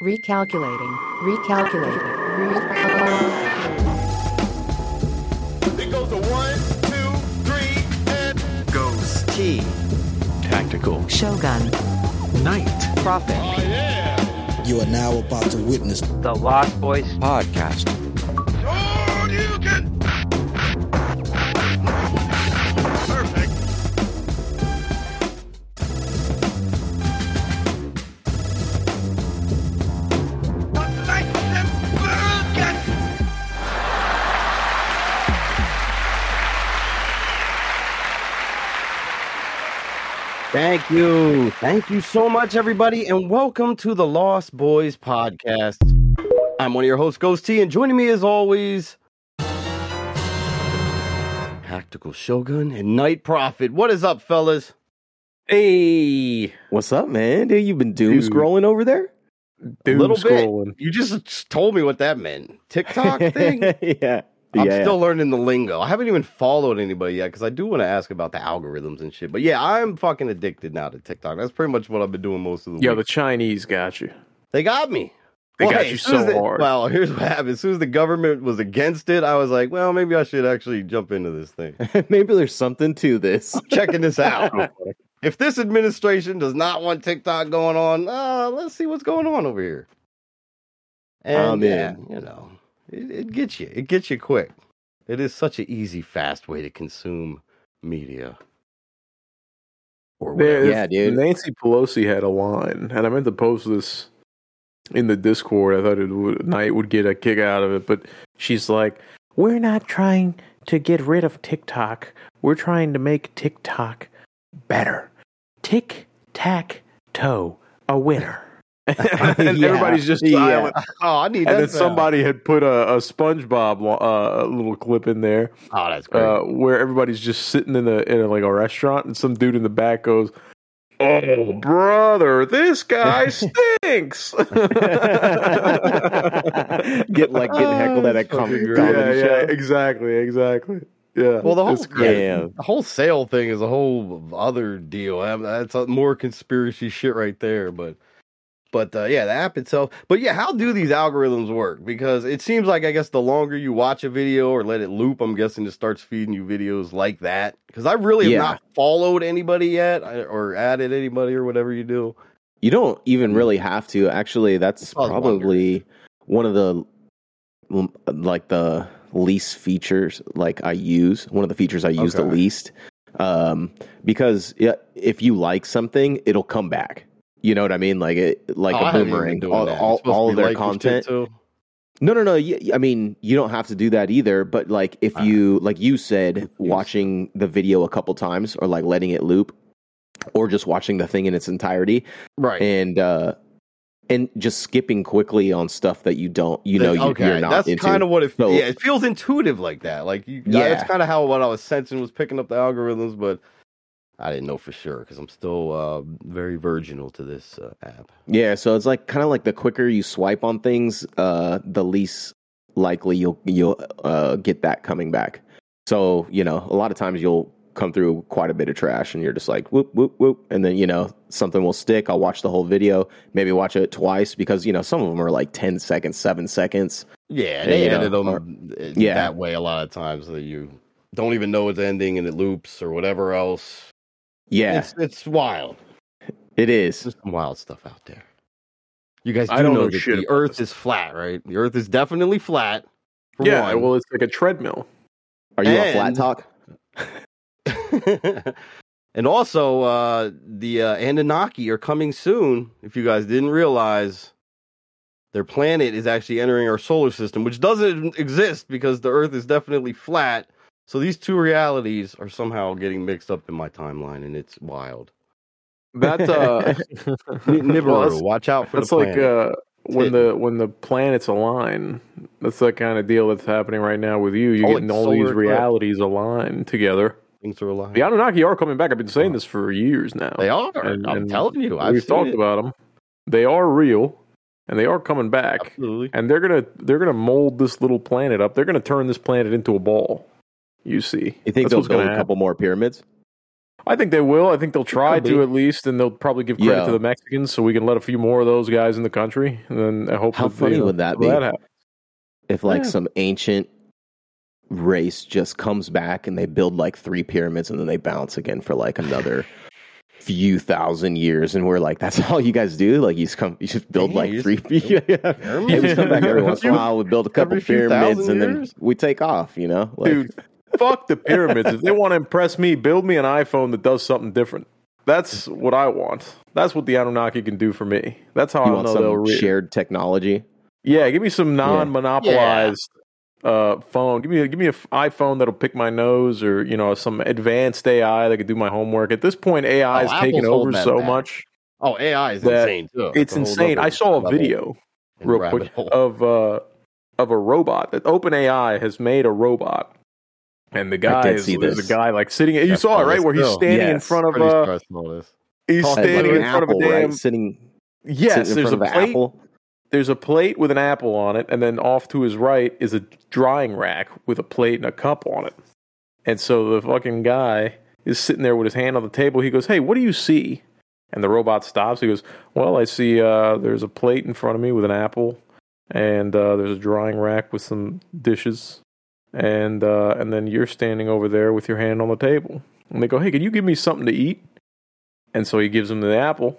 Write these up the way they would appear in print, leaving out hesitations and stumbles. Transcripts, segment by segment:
Recalculating. It goes to 1, 2, 3, and Goes T. Tactical. Shogun. Night. Prophet. oh yeah! You are now about to witness The Lost Boys Podcast. Oh, you can. Perfect. Thank you. Thank you so much, everybody, and welcome to the Lost Boys Podcast. I'm one of your hosts, Ghost T, and joining me as always, Tactical Shogun and Night Prophet. What is up, fellas? Hey, What's up, man? Dude, you've been doom scrolling over there? doom Little scrolling. bit. You just told me what that meant. TikTok thing? yeah. I'm Yeah. still learning the lingo. I haven't even followed anybody yet because I do want to ask about the algorithms and shit. But yeah, I'm fucking addicted now to TikTok. That's pretty much what I've been doing most of the Yo, week. the Chinese got you. They got me. They got hey, you as soon as so hard. Well, here's what happened. As soon as the government was against it, I was like, well, maybe I should actually jump into this thing. Maybe there's something to this. Checking this out. If this administration does not want TikTok going on, let's see what's going on over here. And yeah, you know, it gets you. It gets you quick. It is such an easy, fast way to consume media. Or whatever. Yeah, dude. Nancy Pelosi had a line, and I meant to post this in the Discord. I thought Knight would get a kick out of it, but she's like, "We're not trying to get rid of TikTok. We're trying to make TikTok better. Tick tack toe, a winner." And Yeah. everybody's just Yeah. silent. Oh, I need that. And then sound. somebody had put a SpongeBob little clip in there. Oh, that's great. Where everybody's just sitting in like a restaurant, and some dude in the back goes, "Oh, brother, this guy stinks." getting heckled at a That's fucking comedy great. show. exactly. Yeah. Well, the whole it's great. the whole sale thing is a whole other deal. That's more conspiracy shit right there. But yeah, the app itself. But yeah, how do these algorithms work? Because it seems like, I guess, the longer you watch a video or let it loop, I'm guessing it starts feeding you videos like that. Because I really have not followed anybody yet or added anybody or whatever you do. You don't even really have to. Actually, that's I was probably one of the least features I use. One of the features I use the Okay. least. Because if you like something, it'll come back. You know what I mean? Like a boomerang. All of their content. No. I mean, you don't have to do that either. But if you, like you said, watching the video a couple times or letting it loop, or just watching the thing in its entirety, Right. and just skipping quickly on stuff that you're not That's into. kind of what it. So- Yeah, it feels intuitive like that. That's kind of how what I was sensing was picking up the algorithms, but I didn't know for sure because I'm still very virginal to this app. Yeah, so it's kind of the quicker you swipe on things, the least likely you'll get that coming back. So a lot of times you'll come through quite a bit of trash, and you're just like whoop whoop whoop, and then something will stick. I'll watch the whole video, maybe watch it twice because some of them are 10 seconds, 7 seconds. Yeah, they edit them yeah. that way a lot of times that you don't even know it's ending and it loops or whatever else. Yeah, It's wild. it is. There's some wild stuff out there. You guys do I don't know that shit the about Earth this. is flat, right? The Earth is definitely flat. For Yeah, one. well, it's like a treadmill. Are you a And- flat talk? And also, the Anunnaki are coming soon. If you guys didn't realize, their planet is actually entering our solar system, which doesn't exist because the Earth is definitely flat. So these two realities are somehow getting mixed up in my timeline, and it's wild. That Nibiru, well, that's- watch out for that's the like planet. when the planets align. That's the kind of deal that's happening right now with you. You're Oh, getting like all solar these eclipse. realities aligned together. Things are alive. The Anunnaki are coming back. I've been saying this for years now. They are. And- I'm and telling you. I've We've seen talked it. about them. They are real, and they are coming back. Absolutely. And they're gonna mold this little planet up. They're gonna turn this planet into a ball. You see? You think That's they'll what's gonna build a happen. couple more pyramids? I think they will. I think they'll try to at least, and they'll probably give credit to the Mexicans so we can let a few more of those guys in the country. And then I hope. How funny would that be? If like some ancient race just comes back and they build like 3 pyramids and then they bounce again for like another few thousand years, and we're like, that's all you guys do? Like you just build like 3 pyramids. Hey, we come back every once in a while, we build a couple pyramids and then we take off, you know? Like, dude, fuck the pyramids. If they want to impress me, build me an iPhone that does something different. That's what I want. That's what the Anunnaki can do for me. That's how I know they'll shared technology. Yeah, give me some non-monopolized phone. Give me an iPhone that'll pick my nose, or some advanced AI that could do my homework. At this point, AI is taking over so much. Oh, AI is insane too. It's insane. I saw a video real quick of a robot. That OpenAI has made a robot, and the guy is a guy like sitting. You saw it, right? Where he's standing in front of he's standing in front of a damn sitting. Yes, there's a plate. There's a plate with an apple on it, and then off to his right is a drying rack with a plate and a cup on it. And so the fucking guy is sitting there with his hand on the table. He goes, "Hey, what do you see?" And the robot stops. He goes, "Well, I see there's a plate in front of me with an apple, and there's a drying rack with some dishes, and then you're standing over there with your hand on the table." And they go, "Hey, can you give me something to eat?" And so he gives him the apple.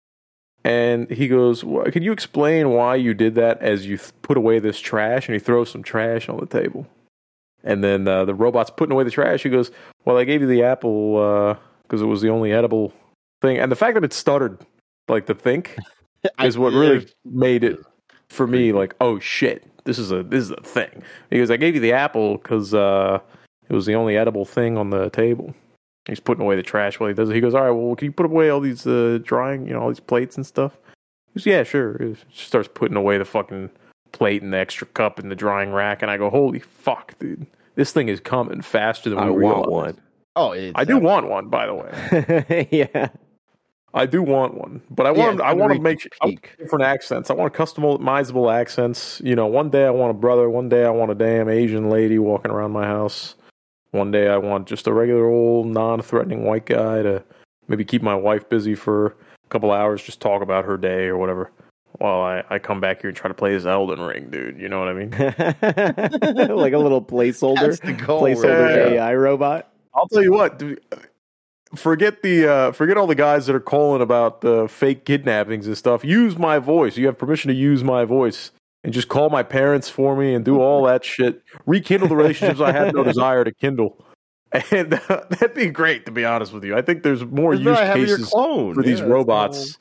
And he goes, "Can you explain why you did that as you put away this trash?" And he throws some trash on the table. And then the robot's putting away the trash. He goes, "Well, I gave you the apple because it was the only edible thing." And the fact that it stuttered, like the think, is what really made it for me like, oh shit, this is a thing. He goes, "I gave you the apple because it was the only edible thing on the table." He's putting away the trash while he does it. He goes, "All right, well, can you put away all these drying, all these plates and stuff?" He goes, "Yeah, sure." He starts putting away the fucking plate and the extra cup in the drying rack, and I go, "Holy fuck, dude. This thing is coming faster than we realize." I want one. Oh, I do want one, by the way. Yeah. I do want one, but I want to make different accents. I want customizable accents. One day I want a brother. One day I want a damn Asian lady walking around my house. One day I want just a regular old non-threatening white guy to maybe keep my wife busy for a couple hours, just talk about her day or whatever, while I come back here and try to play this Elden Ring, dude. You know what I mean? Like a little placeholder. That's the goal, placeholder AI robot. I'll tell you what, dude, forget all the guys that are calling about fake kidnappings and stuff. Use my voice. You have permission to use my voice. And just call my parents for me and do all that shit. Rekindle the relationships I had no desire to kindle. And that'd be great, to be honest with you. I think there's more use cases for these robots.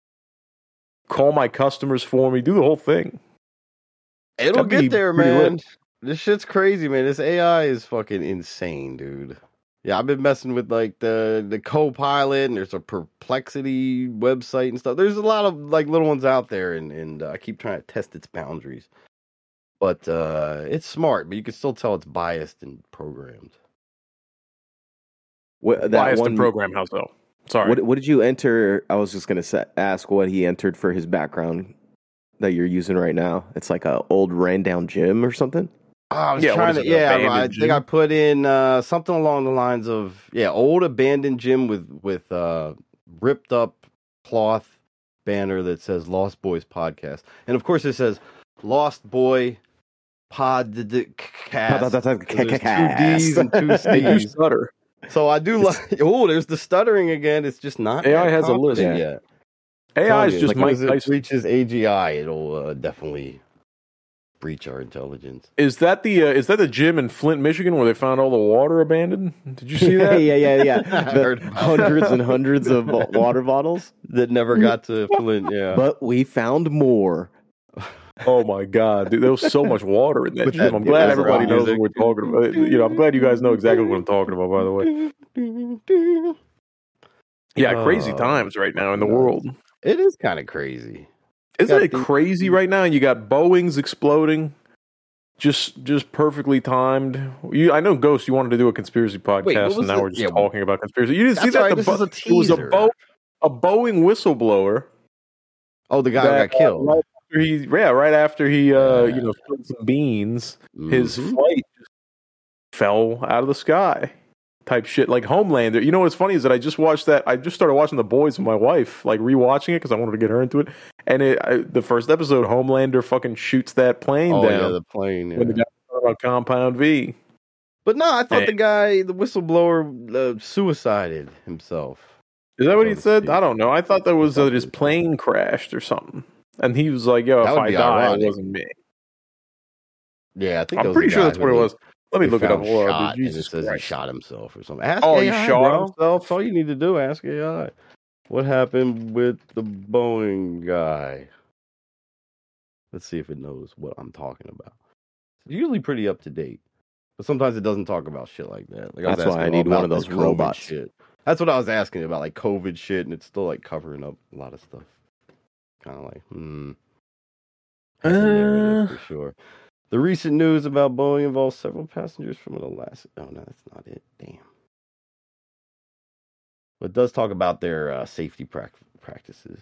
Call my customers for me. Do the whole thing. It'll get there, man. This shit's crazy, man. This AI is fucking insane, dude. Yeah, I've been messing with like the Copilot, and there's a Perplexity website and stuff. There's a lot of like little ones out there, and I keep trying to test its boundaries. But it's smart, but you can still tell it's biased and programmed. Biased and programmed, how so? Sorry. What did you enter? I was just going to ask what he entered for his background that you're using right now. It's like a old ran down gym or something. I was trying to, I think I put in something along the lines of, old abandoned gym with ripped up cloth banner that says Lost Boys Podcast. And of course it says Lost Boy Podcast. There's 2 D's and 2 C's. Stutter. So I do there's the stuttering again. It's just not AI has a list yet. AI is just Mike Tyson. It reaches AGI, it'll definitely breach our intelligence. Is that the gym in Flint, Michigan, where they found all the water abandoned? Did you see that? Yeah. Hundreds and hundreds of water bottles that never got to Flint. Yeah, but we found more. Oh my god, dude, there was so much water in that gym. I'm glad everybody knows what we're talking about. I'm glad you guys know exactly what I'm talking about. By the way, yeah, crazy times right now in the world. It is kind of crazy. Isn't it crazy right now? And you got Boeings exploding, just perfectly timed. I know, Ghost, you wanted to do a conspiracy podcast, and now we're just talking about conspiracy. You didn't see that? Right, this is a teaser. It was a Boeing whistleblower. Oh, the guy who got killed. Right after he spilled some beans, his flight just fell out of the sky. type shit, like Homelander. You know what's funny is that I just watched that. I just started watching The Boys with my wife, like rewatching it because I wanted to get her into it. And the first episode, Homelander fucking shoots that plane down. Yeah, the plane. Yeah. When the guy talking about Compound V. But no, I thought the whistleblower, suicided himself. Is that what he said? I don't know. I thought that was that his plane crashed or something, and he was like, "Yo, if I die, it wasn't me." Yeah, I think I'm pretty sure that's what it was. Let me look it up. Shot, and it says he shot himself or something. Ask AI, he shot himself. That's all you need to do. Ask AI. What happened with the Boeing guy? Let's see if it knows what I'm talking about. It's usually pretty up to date, but sometimes it doesn't talk about shit like that. Like that's why I need one of those robots. Shit. That's what I was asking about, like COVID shit, and it's still like covering up a lot of stuff. Kind of like, for sure. The recent news about Boeing involves several passengers from an Alaska. Oh, no, that's not it. Damn. But it does talk about their safety practices.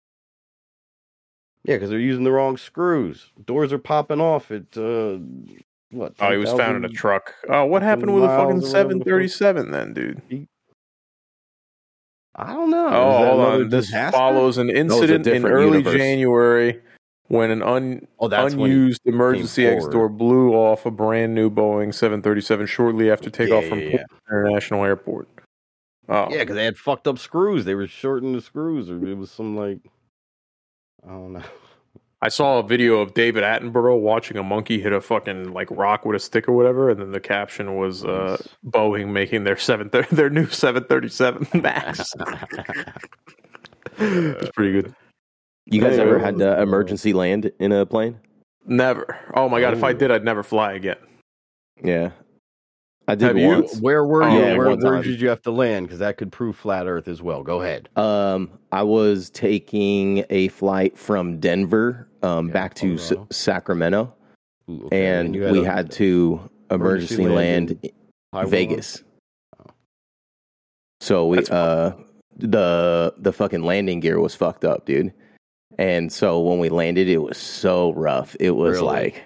Yeah, because they're using the wrong screws. Doors are popping off at, what? Oh, he was found in a truck. Oh, what happened with a fucking 737 then, dude? I don't know. Oh, hold on. This follows an incident in early January when an unused emergency exit door blew off a brand new Boeing 737 shortly after takeoff from International Airport. Oh. Yeah, because they had fucked up screws. They were shortening the screws, or it was some like, I don't know. I saw a video of David Attenborough watching a monkey hit a fucking like rock with a stick or whatever, and then the caption was Boeing making their new 737 Max. It's pretty good. You guys ever had to emergency land in a plane? Never. Oh my god! If I did, I'd never fly again. Yeah, I did once. Where were you? Where did you have to land? Because that could prove flat Earth as well. Go ahead. I was taking a flight from Denver back to Sacramento, and we had to emergency land in Vegas. So we the fucking landing gear was fucked up, dude. And so when we landed, it was so rough. It was like,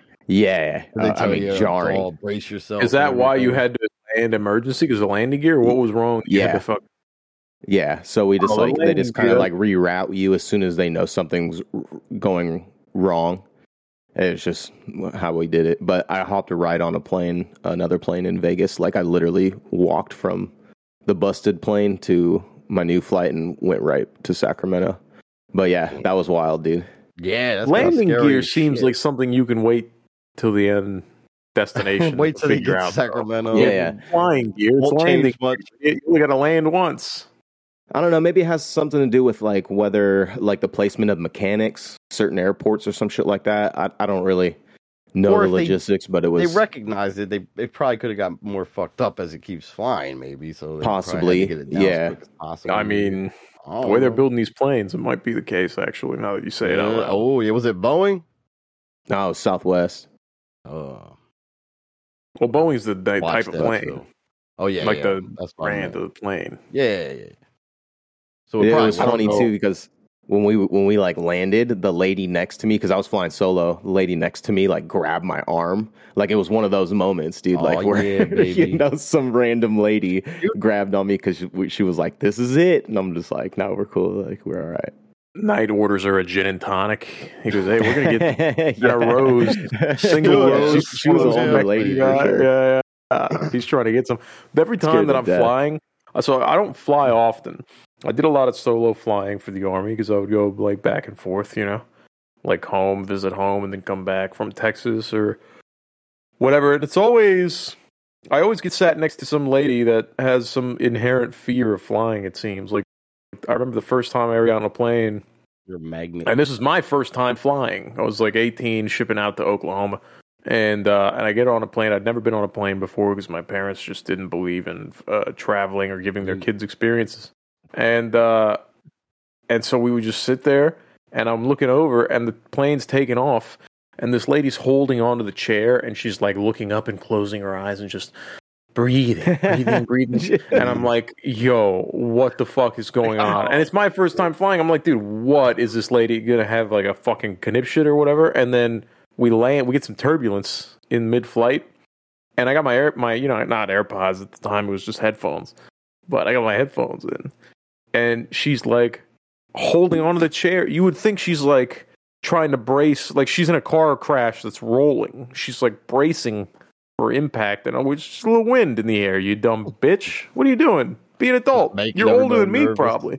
jarring. Brace yourself. Is that why you had to land emergency? Because the landing gear? What was wrong? Yeah. So we just they just kind of like reroute you as soon as they know something's going wrong. It's just how we did it. But I hopped a ride on another plane in Vegas. Like I literally walked from the busted plane to my new flight and went right to Sacramento. But yeah, that was wild, dude. Yeah, that's landing gear seems like something you can wait till the end destination. Wait till you get to Sacramento. Yeah. Flying gear. It's landing. You only got to land once. I don't know. Maybe it has something to do with like whether like the placement of mechanics, certain airports or some shit like that. I don't really know the logistics, but it was. They recognized it. They probably could have got more fucked up as it keeps flying, maybe. So possibly, get it down as quick as possible. I mean, the way they're building these planes, it might be the case. Actually, now that you say it out loud. Oh yeah, was it Boeing? No, Southwest. Oh, well, Boeing's the type of plane. Too. Oh yeah, like the brand of the plane. Yeah. So it was funny too because when we like landed, the lady next to me, because I was flying solo, the lady next to me like grabbed my arm. Like it was one of those moments, dude. Like where some random lady grabbed on me because she was like, "This is it," and I'm just like, "No, we're cool. Like we're all right." Night orders her a gin and tonic. He goes, "Hey, we're gonna get a rose, single rose." She was an older lady. Yeah. He's trying to get some. Every time that I'm flying, so I don't fly often. I did a lot of solo flying for the Army because I would go like back and forth, like home, visit home, and then come back from Texas or whatever. And I always get sat next to some lady that has some inherent fear of flying, it seems. Like, I remember the first time I ever got on a plane. You're a magnet. And this is my first time flying. I was like 18, shipping out to Oklahoma. And I get on a plane. I'd never been on a plane before because my parents just didn't believe in traveling or giving their kids experiences. And so we would just sit there, and I'm looking over, and the plane's taking off, and this lady's holding onto the chair, and she's like looking up and closing her eyes and just breathing. And I'm like, yo, what the fuck is going on? And it's my first time flying. I'm like, dude, what is this lady gonna have, like a fucking conniption or whatever? And then we land, we get some turbulence in mid-flight, and I got my you know, not AirPods at the time, it was just headphones, but I got my headphones in, and she's like holding onto the chair. You would think she's like trying to brace, like she's in a car crash that's rolling. She's like bracing for impact, and it's just a little wind in the air. You dumb bitch! What are you doing? Be an adult. You're older than me, probably.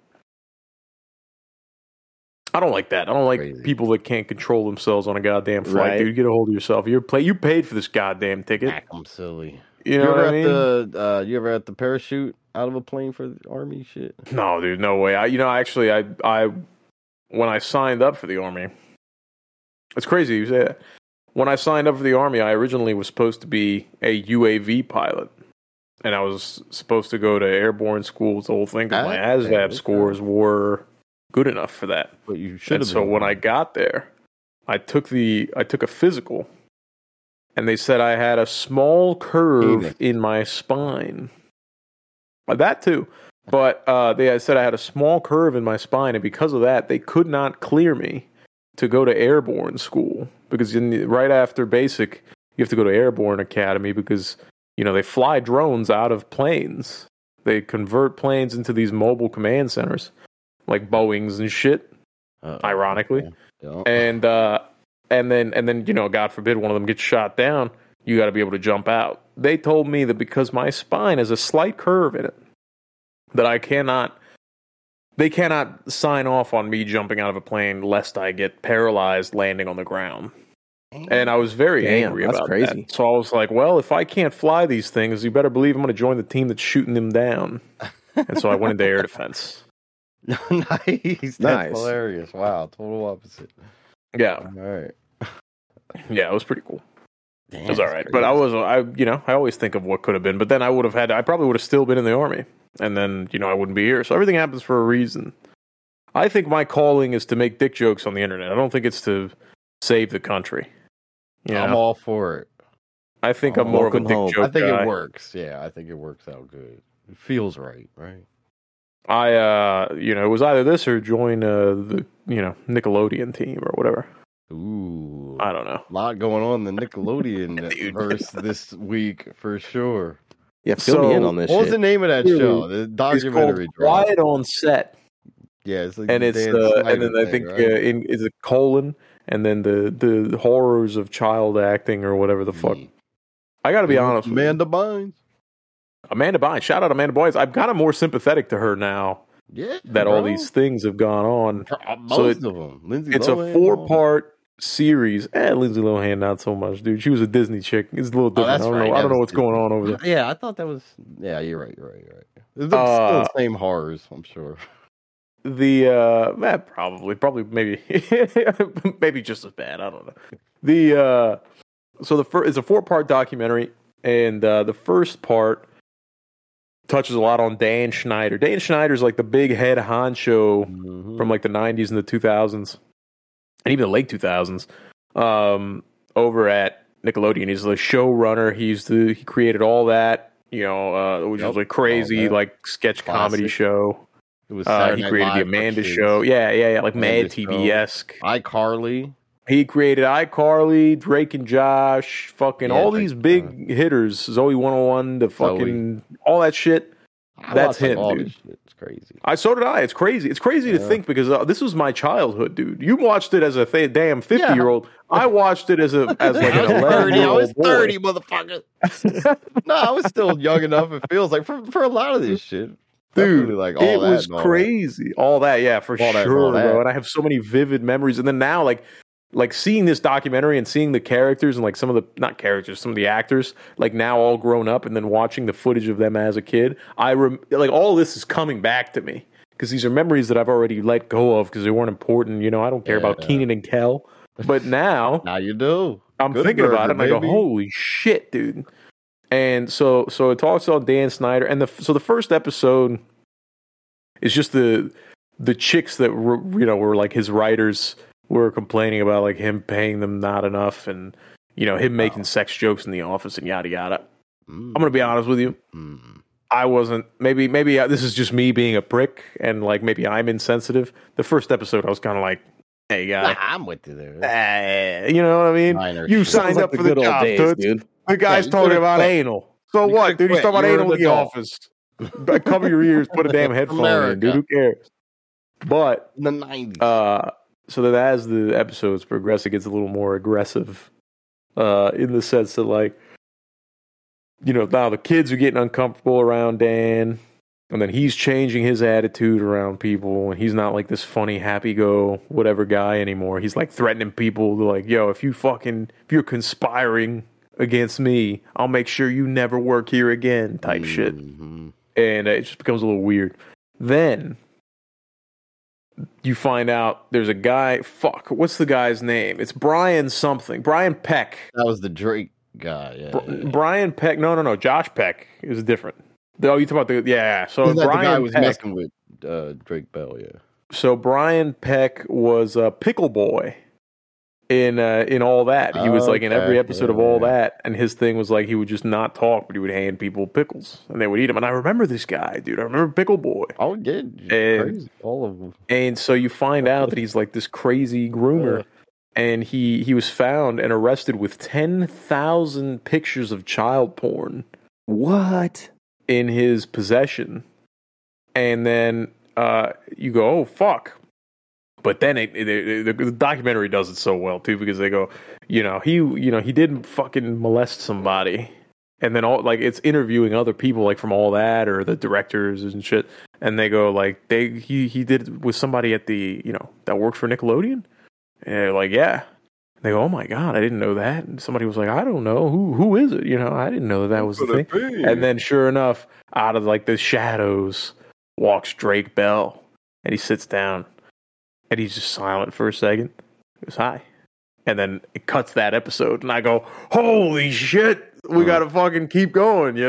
I don't like that. I don't like people that can't control themselves on a goddamn flight, right. Dude. Get a hold of yourself. You paid for this goddamn ticket. I'm silly. You know what I mean? You ever had to parachute out of a plane for the Army shit? No, dude, no way. I when I signed up for the Army, it's crazy you say that. When I signed up for the Army, I originally was supposed to be a UAV pilot. And I was supposed to go to airborne school, the whole thing, because my ASVAB scores were good enough for that. But you should have. So when I got there, I took a physical, and they said I had a small curve in my spine. That too. But they said I had a small curve in my spine, and because of that, they could not clear me to go to airborne school. Because right after basic, you have to go to airborne academy because, you know, they fly drones out of planes. They convert planes into these mobile command centers, like Boeings and shit. Ironically, yeah. And then you know, God forbid one of them gets shot down, you got to be able to jump out. They told me that because my spine has a slight curve in it, that they cannot sign off on me jumping out of a plane lest I get paralyzed landing on the ground. And I was very angry about that. So I was like, well, if I can't fly these things, you better believe I'm going to join the team that's shooting them down. And so I went into air defense. Nice. That's hilarious. Wow. Total opposite. Yeah. All right. Yeah, it was pretty cool. Damn, it was all right. Crazy. But I always think of what could have been. But then I probably would have still been in the Army. And then, you know, I wouldn't be here. So everything happens for a reason. I think my calling is to make dick jokes on the internet. I don't think it's to save the country. Yeah, I'm all for it. I think I'm more of a dick joke I think guy. It works. Yeah, I think it works out good. It feels right? It was either this or join the Nickelodeon team or whatever. Ooh, I don't know. A lot going on in the Nickelodeon verse this week for sure. Yeah, fill me in on this. What was the name of that show? The documentary. Quiet on Set. Yeah, it's like and it's and then I think is a colon. And then the horrors of child acting or whatever the fuck. I got to be honest with you. Amanda Bynes. Shout out Amanda Bynes. I'm kind of more sympathetic to her now. Yeah, that all these things have gone on. Most of them. Lindsay it's Lohan, a 4-part series. Lindsay Lohan, not so much, dude. She was a Disney chick. It's a little different. I don't know what's going on over there. Yeah, I thought that was. Yeah, you're right. It's still the same horrors, I'm sure. Probably maybe just as bad. I don't know. It's a 4-part documentary, and the first part touches a lot on Dan Schneider. Dan Schneider's like the big head honcho from like the 90s and the 2000s, and even the late 2000s. Over at Nickelodeon, he's the showrunner. He created all that, which was like crazy, like sketch comedy show. It was he created the Amanda Show. Yeah, like Mad TV-esque. iCarly. He created iCarly, Drake and Josh, fucking all these big hitters. Zoe 101, the fucking all that shit. That's him, dude. It's crazy. So did I. It's crazy. It's crazy to think because this was my childhood, dude. You watched it as a damn 50-year-old. I watched it as like an 11-year-old. I was 30, motherfucker. No, I was still young enough. It feels like for a lot of this shit. Dude, like it was crazy. All that, yeah, for sure, bro. And I have so many vivid memories. And then now, like seeing this documentary and seeing the characters and like some of the actors, like now all grown up, and then watching the footage of them as a kid, like all this is coming back to me because these are memories that I've already let go of because they weren't important. I don't care about Kenan and Kel, but now you do. I'm thinking about it. And I go, holy shit, dude. And so it talks about Dan Schneider, and the first episode is just the chicks that were like his writers were complaining about like him paying them not enough, and him making sex jokes in the office and yada yada. I'm gonna be honest with you, I wasn't. Maybe this is just me being a prick, and like maybe I'm insensitive. The first episode, I was kind of like, "Hey, guy, I'm with you there." You know what I mean? You signed up for the job, dude. The guy's talking about anal. So what, dude? He's talking about anal in the office. Cover your ears, put a damn headphone in, dude. Who cares? But in the 90s. So that as the episodes progress, it gets a little more aggressive. In the sense that, like, you know, now the kids are getting uncomfortable around Dan, and then he's changing his attitude around people, and he's not like this funny, happy-go, whatever guy anymore. He's like threatening people to, like, yo, if you're conspiring against me, I'll make sure you never work here again, type shit. And it just becomes a little weird. Then you find out there's a guy, what's the guy's name? It's Brian something. Brian Peck. That was the Drake guy, yeah. Brian Peck. No. Josh Peck is different. Oh, you talking about So Brian the guy was Peck, messing with Drake Bell, yeah. So Brian Peck was a Pickle Boy in All That. He was like in every episode of All That, and his thing was like he would just not talk, but he would hand people pickles, and they would eat them. And I remember this guy, dude. I remember Pickle Boy. Oh, yeah, crazy. All of them. And so you find out that he's like this crazy groomer, and he was found and arrested with 10,000 pictures of child porn. What? In his possession. And then you go, oh, fuck. But then the documentary does it so well too, because they go, he didn't fucking molest somebody, and then it's interviewing other people like from All That or the directors and shit, and they go like he did it with somebody at the that worked for Nickelodeon, and they're like, yeah. And they go, oh my god, I didn't know that. And somebody was like, I don't know who is it, I didn't know that was the thing. And then sure enough, out of like the shadows walks Drake Bell, and he sits down. And he's just silent for a second. He goes, hi. And then it cuts that episode. And I go, holy shit, we got to fucking keep going,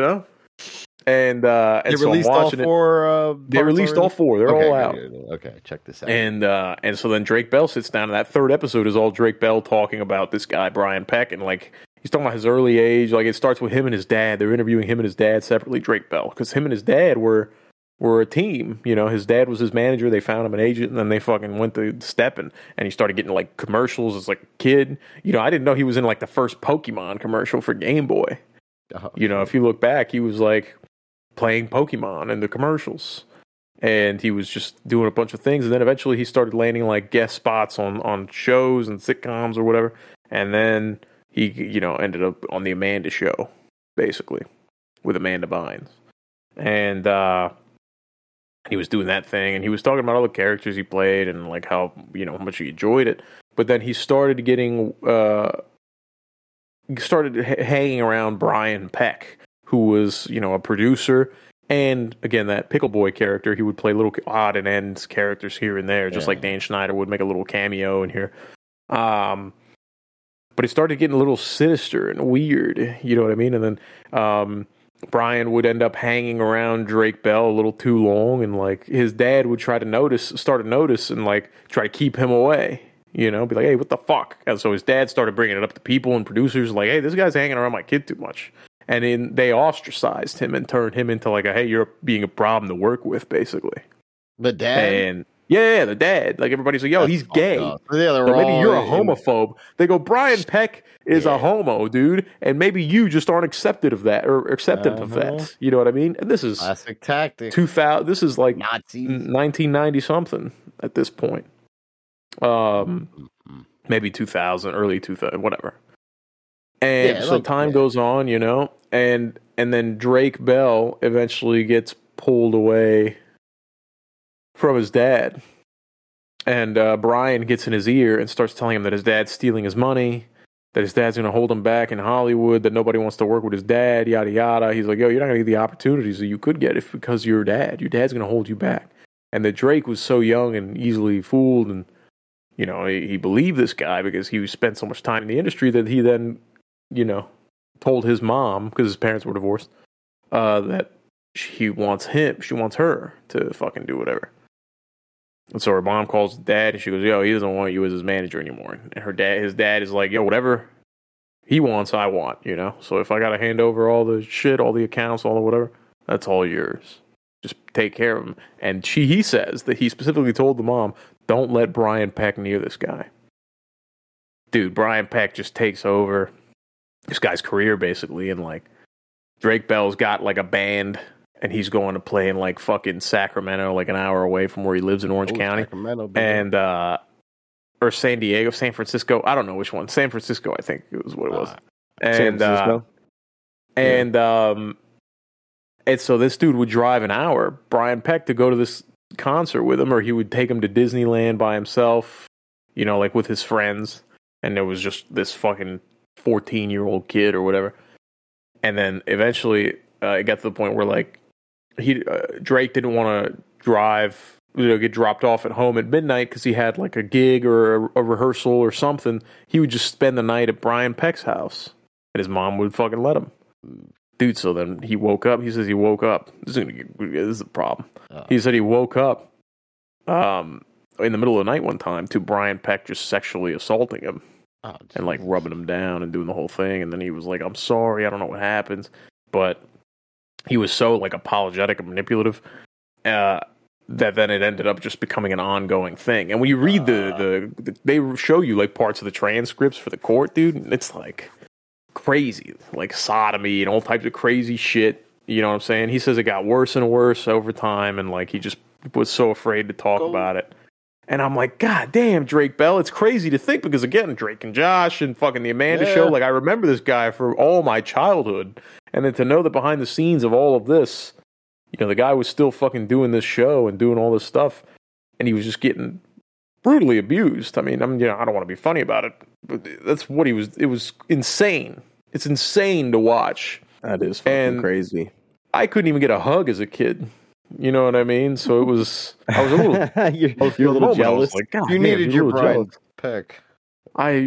And they so released all four. They released all four. They're all out. Okay, check this out. And so then Drake Bell sits down, and that third episode is all Drake Bell talking about this guy, Brian Peck. And like, he's talking about his early age. Like, it starts with him and his dad. They're interviewing him and his dad separately, Drake Bell. Because him and his dad were a team. His dad was his manager. They found him an agent, and then they fucking went to Step, and he started getting like commercials as like a kid. I didn't know he was in like the first Pokemon commercial for Game Boy. If you look back, he was like playing Pokemon in the commercials, and he was just doing a bunch of things. And then eventually he started landing like guest spots on shows and sitcoms or whatever. And then he, ended up on the Amanda Show, basically, with Amanda Bynes. And, he was doing that thing, and he was talking about all the characters he played and like how how much he enjoyed it. But then he started getting hanging around Brian Peck, who was a producer, and again that Pickle Boy character. He would play little odd and ends characters here and there, just like Dan Schneider would make a little cameo in here. But it started getting a little sinister and weird, you know what I mean? And then Brian would end up hanging around Drake Bell a little too long, and like his dad would start to notice and like try to keep him away, be like, hey, what the fuck? And so his dad started bringing it up to people and producers like, hey, this guy's hanging around my kid too much. And they ostracized him and turned him into like hey, you're being a problem to work with, basically. The dad? And yeah, the dad. Like everybody's like, yo, he's gay. So maybe you're a homophobe. They go, Brian Peck is a homo, dude, and maybe you just aren't accepted of that or accepted of that. You know what I mean? And this is classic tactic. 2000. This is like Nazis. 1990 something at this point. Maybe 2000, early 2000, whatever. And so time goes on, and then Drake Bell eventually gets pulled away from his dad, and Brian gets in his ear and starts telling him that his dad's stealing his money, that his dad's going to hold him back in Hollywood, that nobody wants to work with his dad, yada yada. He's like, yo, you're not going to get the opportunities that you could get because your dad's going to hold you back. And that Drake was so young and easily fooled, and he believed this guy because he spent so much time in the industry that he then told his mom, because his parents were divorced, that she wants her to fucking do whatever. And so her mom calls dad, and she goes, yo, he doesn't want you as his manager anymore. And his dad is like, yo, whatever he wants, I want, So if I got to hand over all the shit, all the accounts, all the whatever, that's all yours. Just take care of him. And he says that he specifically told the mom, don't let Brian Peck near this guy. Dude, Brian Peck just takes over. this guy's career basically, and like Drake Bell's got like a band, and he's going to play in like fucking Sacramento, like an hour away from where he lives in Orange County, and or San Diego, San Francisco. I don't know which one. San Francisco, I think it was what it was. And and so this dude would drive an hour, Brian Peck, to go to this concert with him, or he would take him to Disneyland by himself, you know, like with his friends. And there was just this fucking 14-year-old kid or whatever. And then eventually it got to the point where like Drake didn't want to drive, get dropped off at home at midnight because he had like a gig or a rehearsal or something. He would just spend the night at Brian Peck's house, and his mom would fucking let him. Dude, so then he woke up. He says he woke up. This is a problem. He said he woke up in the middle of the night one time to Brian Peck just sexually assaulting him and like rubbing him down and doing the whole thing. And then he was like, "I'm sorry, I don't know what happened," but he was so like apologetic and manipulative that then it ended up just becoming an ongoing thing. And when you read they show you like parts of the transcripts for the court, dude, and it's like crazy, like sodomy and all types of crazy shit. You know what I'm saying? He says it got worse and worse over time, and like he just was so afraid to talk about it. And I'm like, God damn, Drake Bell. It's crazy to think, because again, Drake and Josh and fucking the Amanda Show, like I remember this guy for all my childhood. And then to know that behind the scenes of all of this, you know, the guy was still fucking doing this show and doing all this stuff, and he was just getting brutally abused. I mean, I don't want to be funny about it, but that's what he was. It was insane. It's insane to watch. That is fucking crazy. I couldn't even get a hug as a kid. You know what I mean? So it was. I was a little. you're a little jealous. Like, God, you needed your Brian Peck. I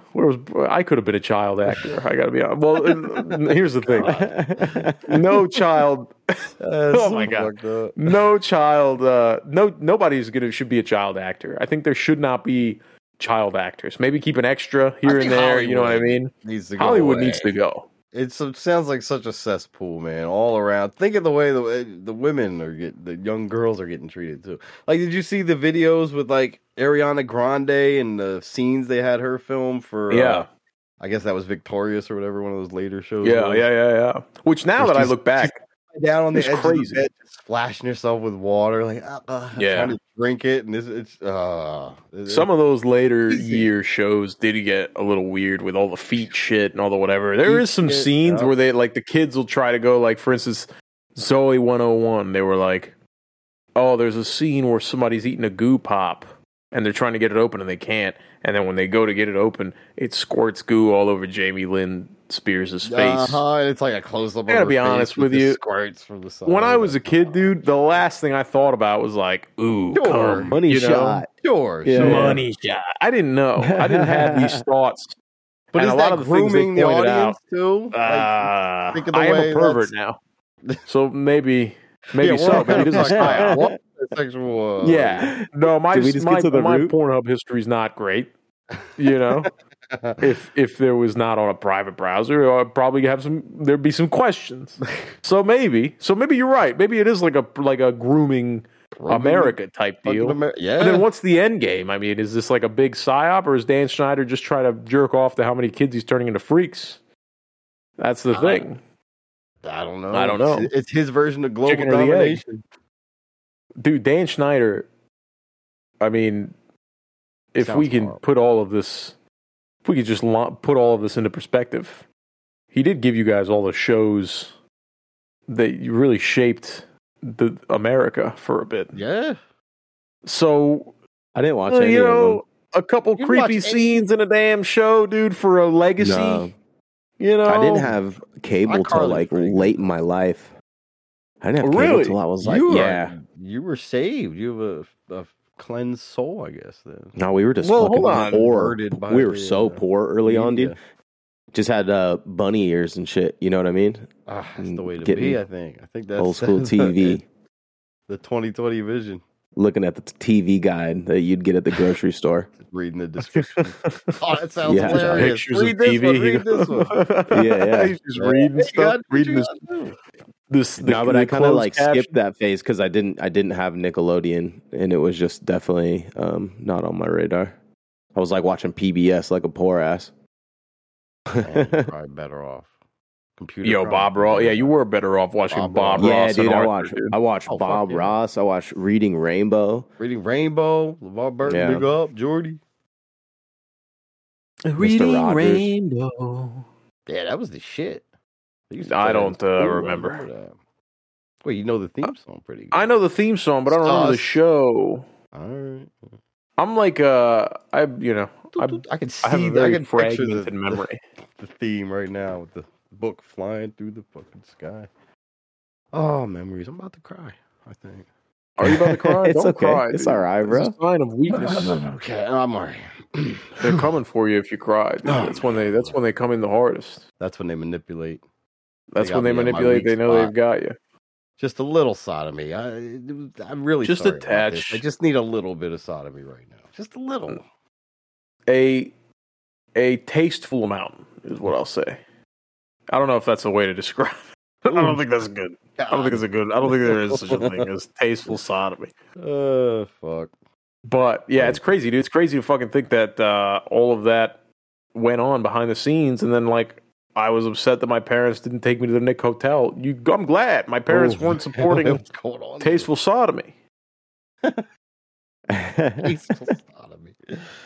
could have been a child actor. I got to be honest. Well, here's the thing. No child. Oh my God. No child. Nobody should be a child actor. I think there should not be child actors. Maybe keep an extra here and there. Hollywood, you know what I mean? Hollywood needs to go. It sounds like such a cesspool, man, all around. Think of the way the women the young girls are getting treated too. Like, did you see the videos with like Ariana Grande and the scenes they had her film for? I guess that was Victorious or whatever, one of those later shows. Yeah. Which now that I look back, down on the edge of the bed, splashing yourself with water, like trying to drink it, and some of those later year shows did get a little weird with all the feet shit and all the whatever. There is some scenes where they like the kids will try to go, like for instance, Zoe 101. They were like, "Oh, there's a scene where somebody's eating a goo pop." And they're trying to get it open and they can't. And then when they go to get it open, it squirts goo all over Jamie Lynn Spears' face. It's like a close-up. I gotta be honest with you. Squirts from the side. When I was a kid, dude, the last thing I thought about was like, ooh, money shot. Money shot. I didn't know. I didn't have these thoughts. But and is a lot of grooming the audience too? I am a pervert now. So maybe so. Maybe it is a style. Sexual. No, my Pornhub history is not great. You know, if there was not on a private browser, I'd probably there'd be some questions. So maybe you're right. Maybe it is like a grooming America type deal. But then what's the end game? I mean, is this like a big psyop, or is Dan Schneider just trying to jerk off to how many kids he's turning into freaks? That's the thing. I don't know. It's his version of global Chicken domination. Dude, Dan Schneider, I mean, if we can put all of this, if we could just put all of this into perspective, he did give you guys all the shows that really shaped the America for a bit. Yeah. So I didn't watch any of them. A couple creepy scenes in a damn show, dude, for a legacy. No. You know, I didn't have cable till like late in my life. I didn't have cable till I was like, you were saved. You have a cleansed soul, I guess. Then no, we were just fucking poor. We were so poor early on, dude. Just had bunny ears and shit. You know what I mean? That's the way to be. I think that's old school TV. The 2020 vision. Looking at the TV guide that you'd get at the grocery store. Reading the description. Oh, that sounds hilarious. Read this one. Yeah. He's just reading stuff. Reading this. No, but I kind of like skipped that phase because I didn't have Nickelodeon, and it was just definitely not on my radar. I was like watching PBS like a poor ass. Man, you're probably better off. Computer. Yo, Bob Ross. Yeah, you were better off watching Bob Ross. Yeah, dude, Arthur, I watched Bob Ross. I watched Reading Rainbow. LeVar Burton, big up, Jordy. Reading Rainbow. Yeah, that was the shit. I don't remember that. Wait, you know the theme song pretty good. I know the theme song, but I don't remember the show. All right. I'm like, I can see. I can fragmented memory. The theme right now with the book flying through the fucking sky. Oh, memories! I'm about to cry. I think. Are you about to cry? It's Don't okay. cry. It's all right, bro. It's a sign of weakness. Okay, I'm all right. They're coming for you if you cry. That's when they come in the hardest. That's when they manipulate. That's when they manipulate. They know they've got you. Just a little sodomy. I'm really just sorry a touch. I just need a little bit of sodomy right now. Just a little. A tasteful amount is what I'll say. I don't know if that's a way to describe it. I don't think that's good. I don't think there is such a thing as tasteful sodomy. Fuck. But yeah, it's crazy, dude. It's crazy to fucking think that all of that went on behind the scenes, and then like I was upset that my parents didn't take me to the Nick Hotel. I'm glad my parents weren't supporting tasteful sodomy. Tasteful sodomy.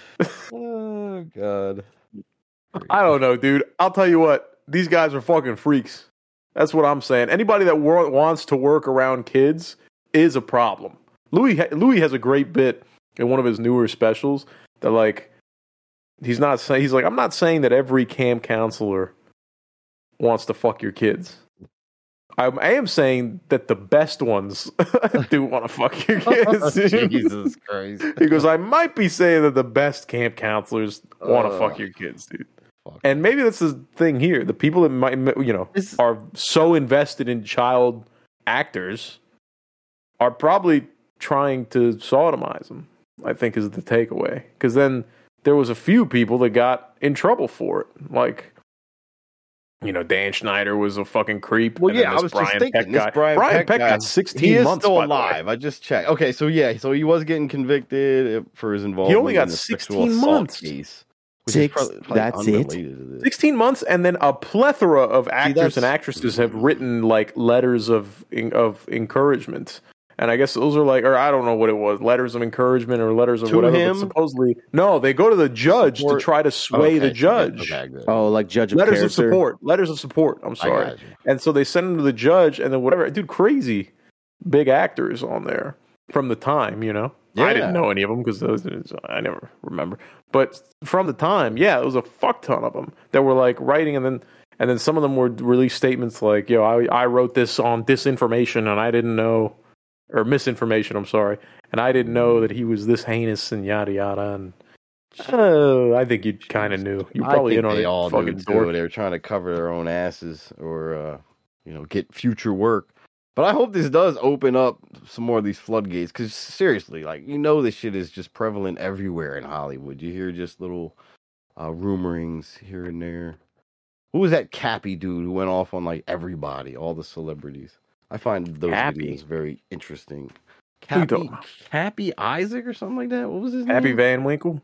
Oh God. I don't know, dude. I'll tell you what. These guys are fucking freaks. That's what I'm saying. Anybody that wants to work around kids is a problem. Louis has a great bit in one of his newer specials that like he's like, I'm not saying that every camp counselor wants to fuck your kids. I am saying that the best ones do want to fuck your kids. Jesus Christ. He goes, I might be saying that the best camp counselors want to fuck your kids, dude. And maybe that's the thing here. The people that might, are so invested in child actors are probably trying to sodomize them, I think is the takeaway. Because then there was a few people that got in trouble for it. Like, Dan Schneider was a fucking creep. Well, yeah, I was just thinking. Brian Peck got 16 months. He is still alive. I just checked. Okay, so he was getting convicted for his involvement. He only got 16 months. Case, that's it. 16 months, and then a plethora of actors and actresses have written like letters of encouragement. And I guess those are like, or I don't know what it was, letters of encouragement or letters of whatever. But supposedly, no, they go to the judge to try to sway the judge. Like judge of letters of support. Letters of support. I'm sorry. And so they send them to the judge, and then whatever. Dude, crazy big actors on there from the time. Yeah. I didn't know any of them because I never remember. But from the time, there was a fuck ton of them that were like writing, and then some of them would release statements like, I wrote this on disinformation, and I didn't know. Or misinformation, I'm sorry. And I didn't know that he was this heinous and yada yada. And I think you kind of knew. You probably in on it. All fucking knew they were trying to cover their own asses or, get future work. But I hope this does open up some more of these floodgates. Because seriously, like, this shit is just prevalent everywhere in Hollywood. You hear just little rumorings here and there. Who was that Cappy dude who went off on like everybody, all the celebrities? I find those videos very interesting. Cappy Isaac or something like that. What was his name? Happy Van Winkle.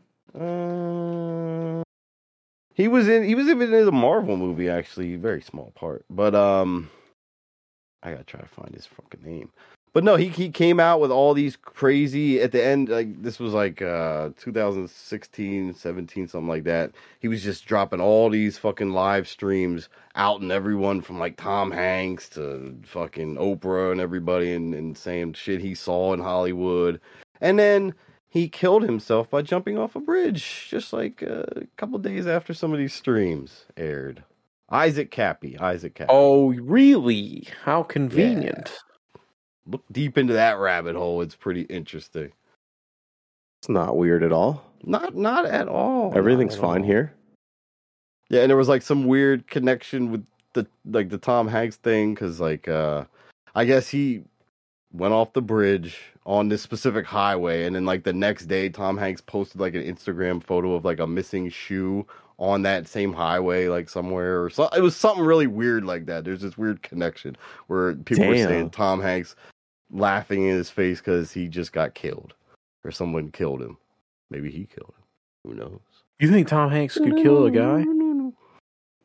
He was even in a Marvel movie actually, very small part. But I gotta try to find his fucking name. But no, he came out with all these crazy at the end. Like this was like 2016, 17, something like that. He was just dropping all these fucking live streams out, and everyone from like Tom Hanks to fucking Oprah and everybody, and saying shit he saw in Hollywood. And then he killed himself by jumping off a bridge, just like a couple days after some of these streams aired. Isaac Cappy. Oh, really? How convenient. Yeah. Look deep into that rabbit hole. It's pretty interesting. It's not weird at all. Not at all. Everything's fine here. Yeah, and there was like some weird connection with the Tom Hanks thing because I guess he went off the bridge on this specific highway, and then like the next day, Tom Hanks posted like an Instagram photo of like a missing shoe on that same highway, like somewhere, or so. It was something really weird like that. There's this weird connection where people were saying Tom Hanks laughing in his face because he just got killed or someone killed him. Maybe he killed him. Who knows? You think Tom Hanks could kill a guy?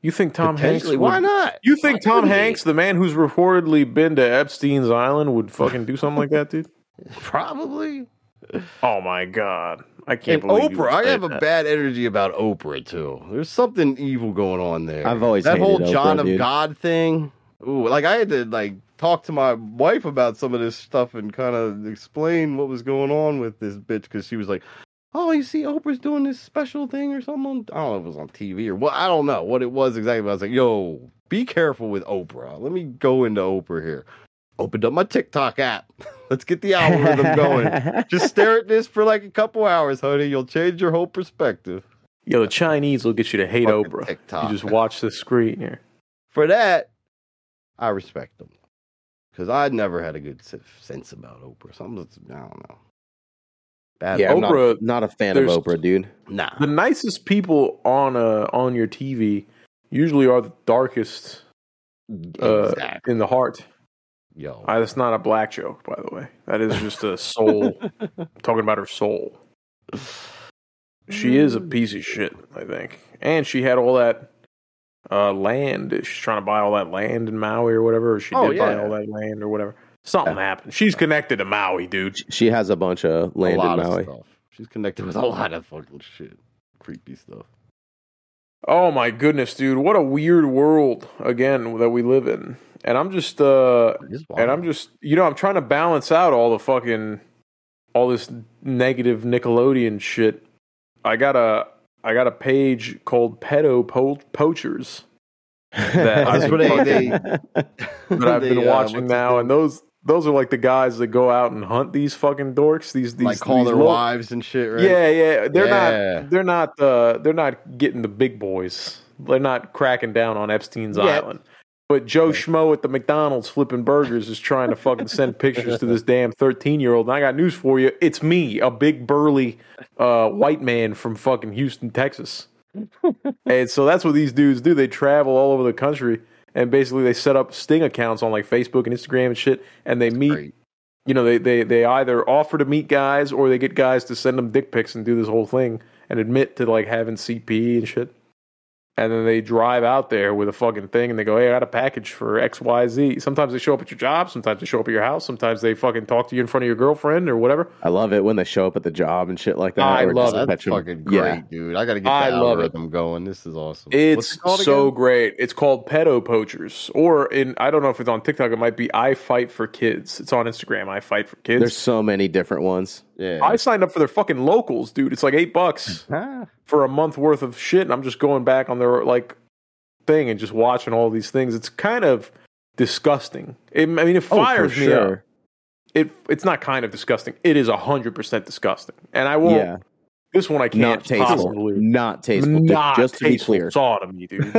You think Tom Hanks? Why not? You think Tom Hanks, the man who's reportedly been to Epstein's Island, would fucking do something like that, dude? Probably. Oh my god, I can't and believe Oprah. I have a bad energy about Oprah too. There's something evil going on there. I've always that whole Oprah, John dude. of God thing. Ooh, like I had to talk to my wife about some of this stuff and kind of explain what was going on with this bitch because she was like, "Oh, you see, Oprah's doing this special thing or something." I don't know if it was on TV or what. I don't know what it was exactly. But I was like, "Yo, be careful with Oprah. Let me go into Oprah here." Opened up my TikTok app. Let's get the algorithm going. Just stare at this for like a couple hours, honey. You'll change your whole perspective. Yo, the Chinese will get you to hate Oprah. TikTok. You just watch the screen here. For that, I respect them. Because I never had a good sense about Oprah. Something I don't know. Bad. Yeah, Oprah, I'm not a fan of Oprah, dude. Nah. The nicest people on your TV usually are the darkest in the heart. Yo, that's not a black joke, by the way. That is just a soul talking about her soul. She is a piece of shit, I think, and she had all that land. She's trying to buy all that land in Maui or whatever. Or she did buy all that land or whatever. Something happened. She's connected to Maui, dude. She has a bunch of land in Maui. Stuff. She's connected with a lot of fucking shit, creepy stuff. Oh my goodness, dude! What a weird world again that we live in. And I'm just, I'm trying to balance out all this negative Nickelodeon shit. I got a page called Pedo Poachers that I've been watching now, and those are like the guys that go out and hunt these fucking dorks. These like call their wives and shit, right? Yeah. They're not getting the big boys. They're not cracking down on Epstein's Island. But Joe Schmo at the McDonald's flipping burgers is trying to fucking send pictures to this damn 13-year-old. And I got news for you. It's me, a big burly white man from fucking Houston, Texas. And so that's what these dudes do. They travel all over the country and basically they set up Sting accounts on like Facebook and Instagram and shit. And they meet, great. You know, they either offer to meet guys or they get guys to send them dick pics and do this whole thing and admit to like having CP and shit. And then they drive out there with a fucking thing and they go, hey, I got a package for XYZ. Sometimes they show up at your job. Sometimes they show up at your house. Sometimes they fucking talk to you in front of your girlfriend or whatever. I love it when they show up at the job and shit like that. I love it. That's fucking great, dude. I got to get the algorithm going. This is awesome. It's so great. It's called Pedo Poachers. Or I don't know if it's on TikTok. It might be I Fight for Kids. It's on Instagram. I Fight for Kids. There's so many different ones. Yeah. I signed up for their fucking locals, dude. It's like $8 for a month worth of shit. And I'm just going back on their like thing and just watching all these things. It's kind of disgusting. It fires me up. It's not kind of disgusting. It is 100% disgusting. And I won't. Yeah. This one I can't possibly. Not tasteful. Just to be clear. Sodomy, dude.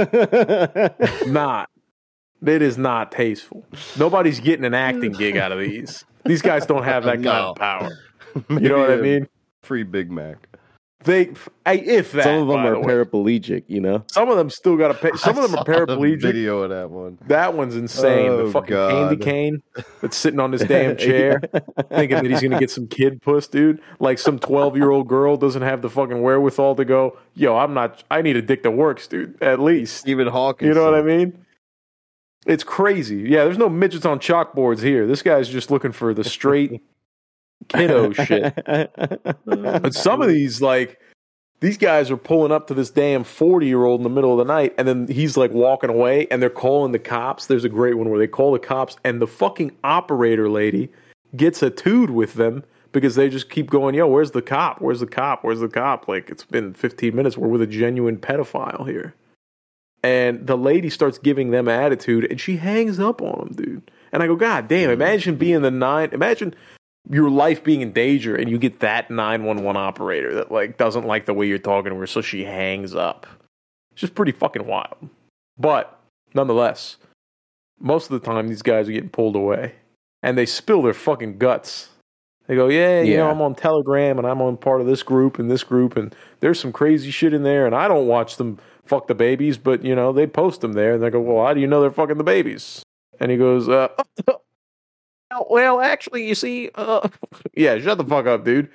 Not. It is not tasteful. Nobody's getting an acting gig out of these. These guys don't have that kind of power. You know what I mean? Free Big Mac. If that, some of them are paraplegic, you know. Some of them still got to pay. Some of them are paraplegic. Video of that one. That one's insane. Oh, the fucking candy cane that's sitting on this damn chair, thinking that he's gonna get some kid puss, dude. Like some 12-year-old girl doesn't have the fucking wherewithal to go. Yo, I need a dick that works, dude. At least Stephen Hawking. You know what I mean? It's crazy. Yeah, there's no midgets on chalkboards here. This guy's just looking for the straight kiddo shit. But some of these, like, these guys are pulling up to this damn 40-year-old in the middle of the night, and then he's like walking away, and they're calling the cops. There's a great one where they call the cops, and the fucking operator lady gets a tood with them because they just keep going, yo, where's the cop? Where's the cop? Where's the cop? Like, it's been 15 minutes. We're with a genuine pedophile here. And the lady starts giving them attitude, and she hangs up on them, dude. And I go, God damn, imagine being imagine your life being in danger, and you get that 911 operator that like doesn't like the way you're talking to her, so she hangs up. It's just pretty fucking wild. But nonetheless, most of the time these guys are getting pulled away, and they spill their fucking guts. They go, you know, I'm on Telegram, and I'm on part of this group, and there's some crazy shit in there, and I don't watch them fuck the babies, but, you know, they post them there, and they go, well, how do you know they're fucking the babies? And he goes, well, actually, you see, yeah, shut the fuck up, dude.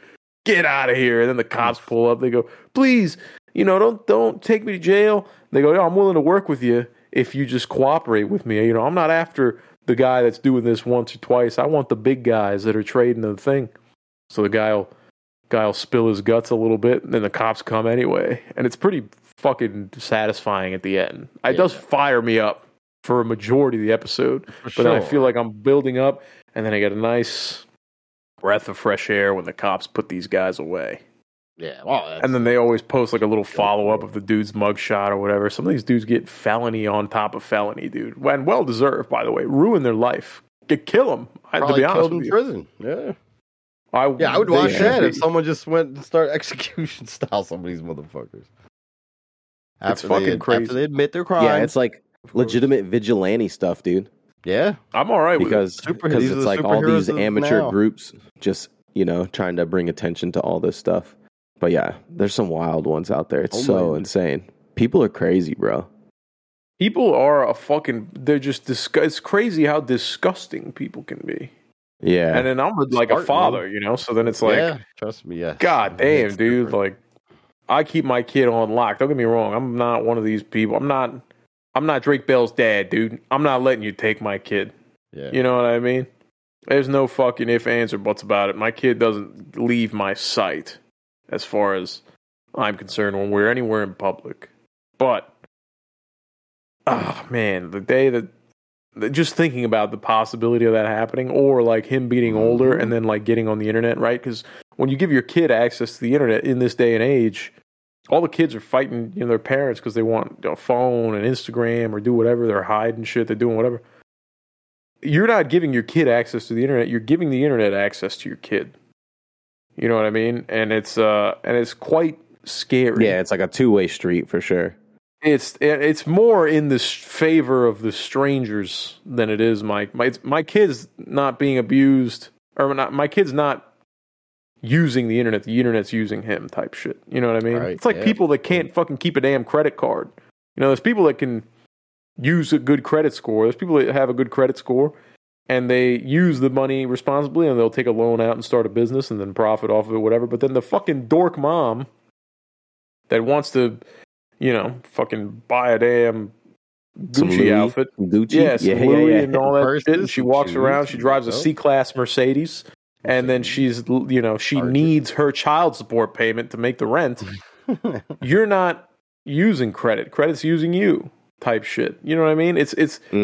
get out of here. And then the cops pull up. They go, please, don't take me to jail. They go, I'm willing to work with you if you just cooperate with me. I'm not after the guy that's doing this once or twice. I want the big guys that are trading the thing. So the guy will spill his guts a little bit, and then the cops come anyway. And it's pretty fucking satisfying at the end. It does fire me up for a majority of the episode. But then I feel like I'm building up, and then I get a nice breath of fresh air when the cops put these guys away. Yeah, well, and then they always post like a little follow-up of the dude's mugshot or whatever. Some of these dudes get felony on top of felony, dude. And well-deserved, by the way. Ruin their life. Kill them, to be honest with you. In prison, yeah. I would watch that if someone just went and started execution style some of these motherfuckers. It's fucking crazy. After they admit their crime. Yeah, it's like legitimate vigilante stuff, dude. Yeah. I'm all right because it's like all these amateur groups just, trying to bring attention to all this stuff. But yeah, there's some wild ones out there. It's so insane. People are crazy, bro. People are they're just it's crazy how disgusting people can be. Yeah. And then I'm like a father, so then it's like, yeah, trust me, yeah. God damn, dude. Like, I keep my kid on lock. Don't get me wrong. I'm not one of these people. I'm not Drake Bell's dad, dude. I'm not letting you take my kid. Yeah. You know what I mean? There's no fucking ifs, ands, or buts about it. My kid doesn't leave my sight as far as I'm concerned when we're anywhere in public. But, man, the day that just thinking about the possibility of that happening, or like him being older and then like getting on the internet, right? Because when you give your kid access to the internet in this day and age, all the kids are fighting their parents because they want a phone and Instagram or do whatever. They're hiding shit. They're doing whatever. You're not giving your kid access to the internet. You're giving the internet access to your kid. You know what I mean? And it's quite scary. Yeah, it's like a two-way street for sure. It's more in the favor of the strangers than it is my kid's not being abused, or not. My kid's not using the internet. The internet's using him, type shit. You know what I mean? Right, it's like people that can't fucking keep a damn credit card. There's people that can use a good credit score. There's people that have a good credit score, and they use the money responsibly, and they'll take a loan out and start a business and then profit off of it, whatever. But then the fucking dork mom that wants to, fucking buy a damn Gucci outfit. Gucci? Yes, Louis and all that shit. And she walks around, she drives a C-Class Mercedes, and then she needs her child support payment to make the rent. You're not using credit. Credit's using you. Type shit. You know what I mean? It's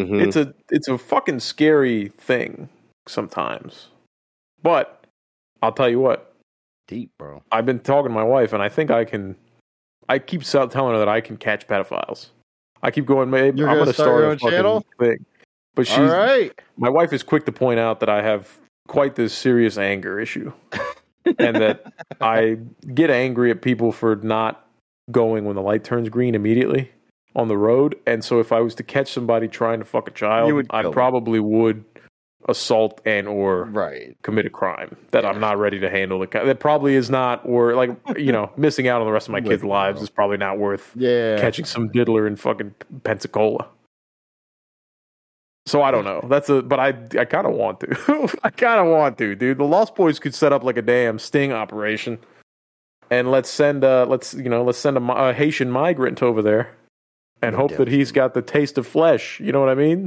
a fucking scary thing sometimes. But I'll tell you what. Deep, bro. I've been talking to my wife, and I think I keep telling her that I can catch pedophiles. I keep going, maybe I'm going to start a fucking thing. But my wife is quick to point out that I have quite this serious anger issue. And that I get angry at people for not going when the light turns green immediately on the road. And so if I was to catch somebody trying to fuck a child, I probably would assault and or commit a crime that I'm not ready to handle. That probably is not, or like, missing out on the rest of my kids' lives is probably not worth catching some diddler in fucking Pensacola. So I don't know. But I kind of want to. I kind of want to, dude. The Lost Boys could set up like a damn sting operation, and let's send a Haitian migrant over there. And hope that he's got the taste of flesh. You know what I mean?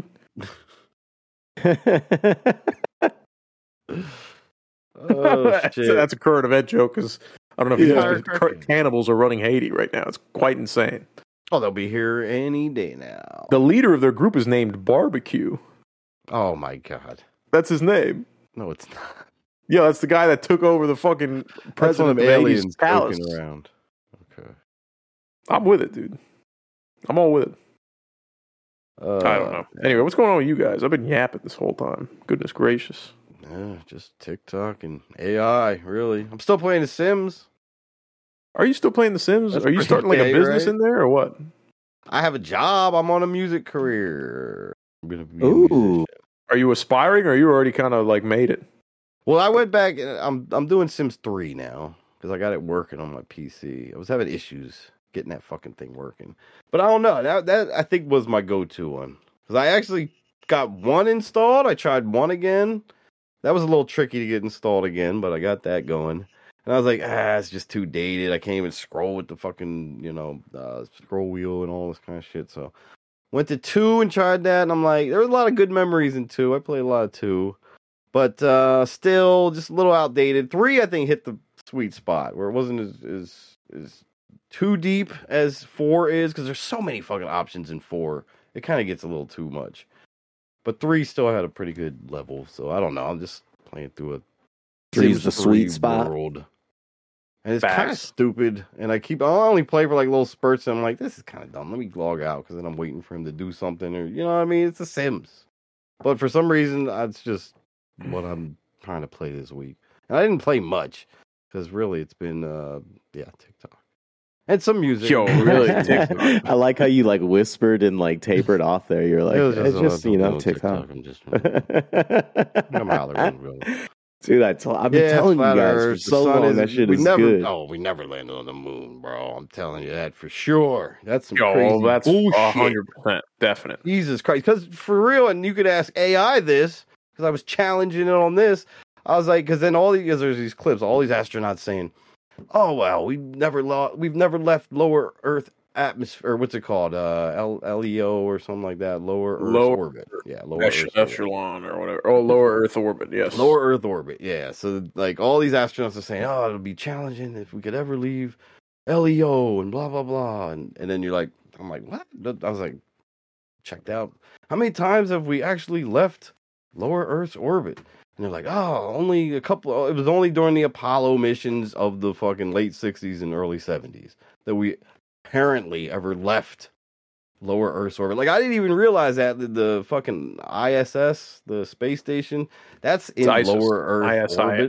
Oh, shit. That's a current event joke, because I don't know if you guys, but cannibals are running Haiti right now. It's quite insane. Oh, they'll be here any day now. The leader of their group is named Barbecue. Oh, my God. That's his name. No, it's not. Yeah, that's the guy that took over the fucking president of Haiti's palace. Around. Okay. I'm with it, dude. I'm all with it. I don't know. Anyway, what's going on with you guys? I've been yapping this whole time. Goodness gracious. Yeah, just TikTok and AI, really. I'm still playing The Sims. Are you still playing The Sims? Are you starting like a business in there or what? I have a job. I'm on a music career. I'm gonna be Ooh. Are you aspiring, or you already kind of like made it? Well, I went back. I'm doing Sims 3 now because I got it working on my PC. I was having issues getting that fucking thing working, but I don't know. That I think was my go-to one, because I actually got one installed. I tried one again. That was a little tricky to get installed again, but I got that going. And I was like, it's just too dated. I can't even scroll with the fucking, scroll wheel and all this kind of shit. So went to 2 and tried that, and I'm like, there was a lot of good memories in 2. I played a lot of 2. But still just a little outdated. 3, I think, hit the sweet spot where it wasn't as too deep as 4 is, because there's so many fucking options in 4. It kind of gets a little too much. But 3 still had a pretty good level, so I don't know. I'm just playing through it. 3 is the sweet spot. World. And it's kind of stupid, and I only play for like little spurts, and I'm like, this is kind of dumb. Let me log out, because then I'm waiting for him to do something, or you know what I mean? It's The Sims. But for some reason, it's just what I'm trying to play this week. And I didn't play much, because really it's been, TikTok. And some music. Yo, really, TikTok. I like how you like whispered and like tapered off there. You're like, it's just TikTok. I'm just, I'm hollering, really. Dude, I've been telling you guys for so long that shit is good. Oh, we never landed on the moon, bro. I'm telling you that for sure. That's some crazy that's bullshit. 100% definite. Jesus Christ. Because for real, and you could ask AI this, because I was challenging it on this. I was like, because then there's these clips, all these astronauts saying, oh, well, we've never left lower Earth atmosphere, or what's it called? LEO or something like that. Lower Earth orbit. Yeah, lower Earth echelon or whatever. Oh, lower Earth orbit, yes. Lower Earth orbit, yeah. So, like, all these astronauts are saying, oh, it'll be challenging if we could ever leave LEO and blah, blah, blah. And then you're like, I'm like, what? I was like, checked out. How many times have we actually left lower Earth's orbit? And they're like, oh, only a couple. It was only during the Apollo missions of the fucking late 60s and early 70s that we apparently ever left lower Earth's orbit. Like, I didn't even realize that the fucking ISS, the space station, that's in lower Earth orbit.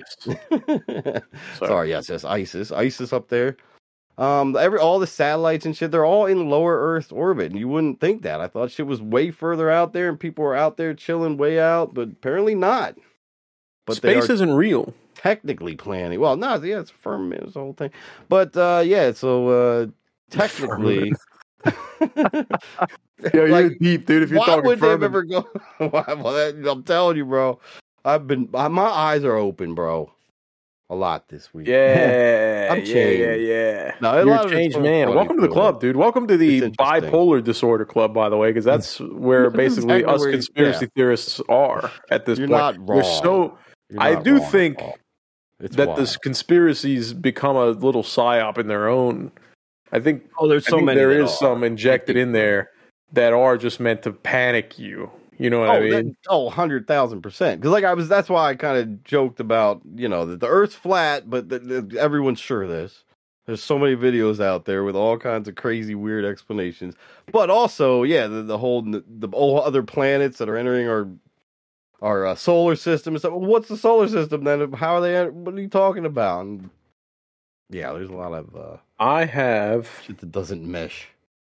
Sorry, yes, ISIS up there. All the satellites and shit, they're all in lower Earth orbit, and you wouldn't think that. I thought shit was way further out there, and people were out there chilling way out, but apparently not. But space isn't real. Technically planning. Well, no, yeah, it's firmament, it's the whole thing. But so technically, you're deep, dude. If you're talking, why would they ever go? I'm telling you, bro. My eyes are open, bro. A lot this week. Yeah, I'm changed. Yeah. No, you're a changed man. Welcome to the club, dude. Welcome to the bipolar disorder club, by the way, because that's where basically us conspiracy theorists are at this point. Not wrong. I do think that this conspiracies become a little psyop in their own. I think there is some injected in there that are just meant to panic you. You know what I mean? 100,000%. Because that's why I kind of joked about, that the Earth's flat, but everyone's sure of this. There's so many videos out there with all kinds of crazy, weird explanations. But also, the whole other planets that are entering our solar system and stuff. Well, what's the solar system then? How are they? What are you talking about? And there's a lot of I have shit that doesn't mesh.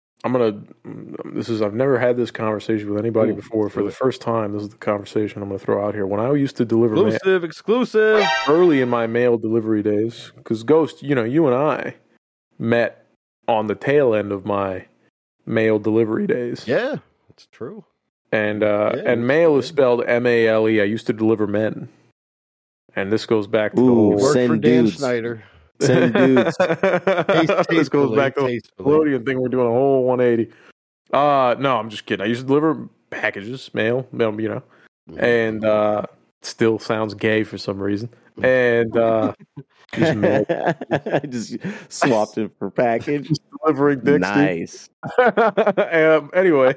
I've never had this conversation with anybody before. For the first time, this is the conversation I'm gonna throw out here. When I used to deliver exclusive early in my mail delivery days, because Ghost, you and I met on the tail end of my mail delivery days. Yeah, it's true. And mail is spelled M-A-L-E. I used to deliver men. And this goes back to the whole... Work for Dan Schneider. Send dudes. This goes back to the Nickelodeon thing. We're doing a whole 180. No, I'm just kidding. I used to deliver packages, mail, and still sounds gay for some reason. And just swapped it for package. Just delivering dicks. Nice. Anyway.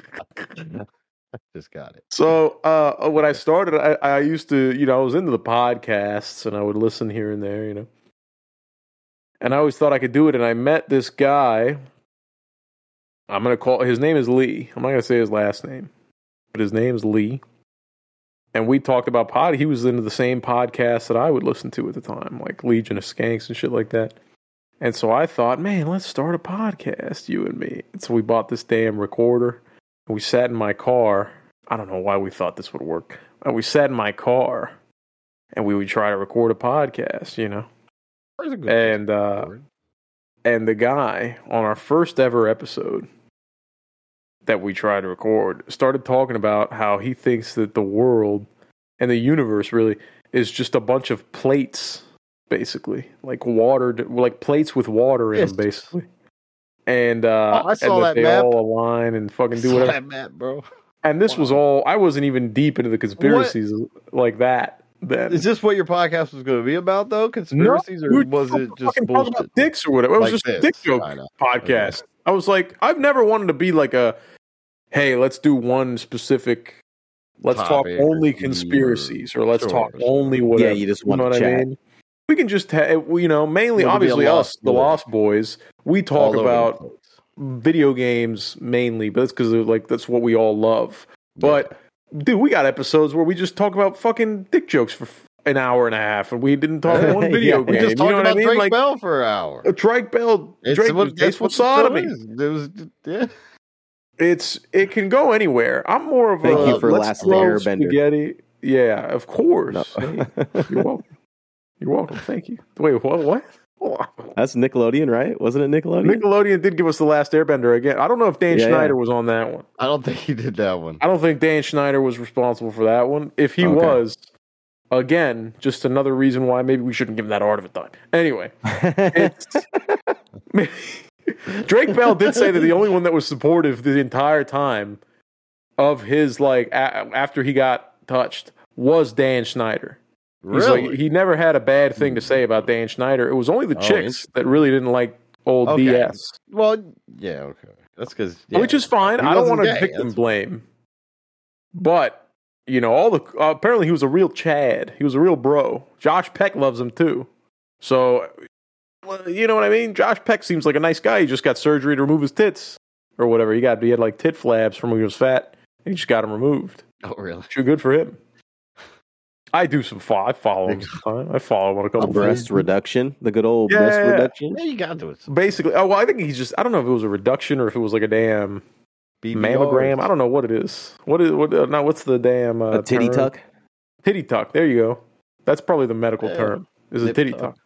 Just got it. So when I started, I used to, I was into the podcasts and I would listen here and there, And I always thought I could do it. And I met this guy. I'm going to call, his name is Lee. I'm not going to say his last name, but his name is Lee. And we talked about he was into the same podcast that I would listen to at the time, like Legion of Skanks and shit like that. And so I thought, man, let's start a podcast, you and me. And so we bought this damn recorder. We sat in my car. I don't know why we thought this would work. We sat in my car, and we would try to record a podcast, And the guy on our first ever episode that we tried to record started talking about how he thinks that the world and the universe really is just a bunch of plates basically, like water, like plates with water in them, basically. And I saw that they map. all align and fucking do whatever. That map, bro. And this was all. I wasn't even deep into the conspiracies like that. Then is this what your podcast was going to be about, though? Conspiracies, or was it just bullshit? About dicks or whatever? It was like just a dick joke podcast. Okay. I was like, I've never wanted to be like a, hey, let's do one specific. Let's talk only conspiracies, or let's talk only whatever. Yeah, you just want to chat. I mean? We can just, mainly, obviously us, the Lost Boys. We talk about video games mainly, but that's because that's what we all love. But dude, we got episodes where we just talk about fucking dick jokes for an hour and a half, and we didn't talk about one video game. We just talked about Drake Bell for an hour. Drake Bell, tasteful sodomy. It can go anywhere. I'm more of Thank you for Last Airbender. Spaghetti. Yeah, of course. No. Hey, you're welcome. You're welcome. Thank you. Wait, what? That's Nickelodeon, right? Wasn't it Nickelodeon? Nickelodeon did give us The Last Airbender again. I don't know if Dan Schneider was on that one. I don't think he did that one. I don't think Dan Schneider was responsible for that one. If he was, again, just another reason why maybe we shouldn't give him that art of a time. Anyway, Drake Bell did say that the only one that was supportive the entire time of his, after he got touched, was Dan Schneider. Really? He never had a bad thing to say about Dan Schneider. It was only the chicks that really didn't like old DS. Well, yeah, okay. That's because... Which is fine. I don't want to victim blame. But, apparently he was a real Chad. He was a real bro. Josh Peck loves him too. So, you know what I mean? Josh Peck seems like a nice guy. He just got surgery to remove his tits. Or whatever. He had tit flabs from when he was fat. And he just got them removed. Oh, really? Too good for him. I do some I follow him sometimes. I follow him on a couple breast reduction, the good old breast reduction. Yeah, you got to do it. Basically, I think he's just. I don't know if it was a reduction or if it was like a damn mammogram. I don't know what it is. What's the damn a titty term? Tuck? Titty tuck. There you go. That's probably the medical term. Is a titty tuck.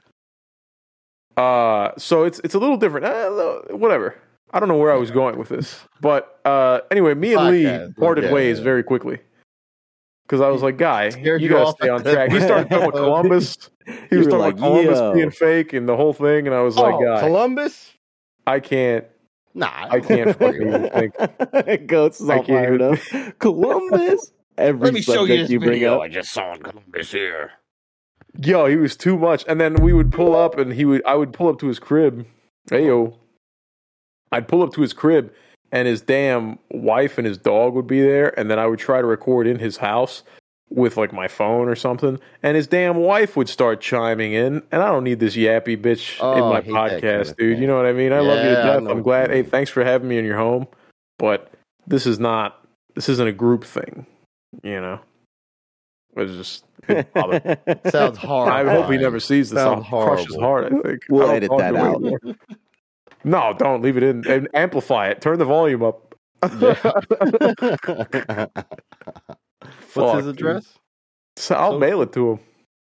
So it's a little different. Whatever. I don't know where I was going with this, but anyway, me and Lee parted ways very quickly. Because I was like, guy, you gotta stay on track. He started talking about Columbus. He was talking about Columbus being fake and the whole thing, and I was like, guy, Columbus? I can't. Nah, I can't fucking think. Goats is all fired up. Columbus. Let me show you this video I just saw in Columbus here. Yo, he was too much. And then we would pull up, and I would pull up to his crib. I'd pull up to his crib. And his damn wife and his dog would be there, and then I would try to record in his house with my phone or something, and his damn wife would start chiming in, and I don't need this yappy bitch in my podcast, dude. You know what I mean? I love you to death. I'm glad. Hey, thanks for having me in your home, but this isn't a group thing, It sounds horrible. I hope he never sees this. I'll crush his heart, I think. We'll edit that out. No, don't leave it in and amplify it. Turn the volume up. What's his address? So I'll mail it to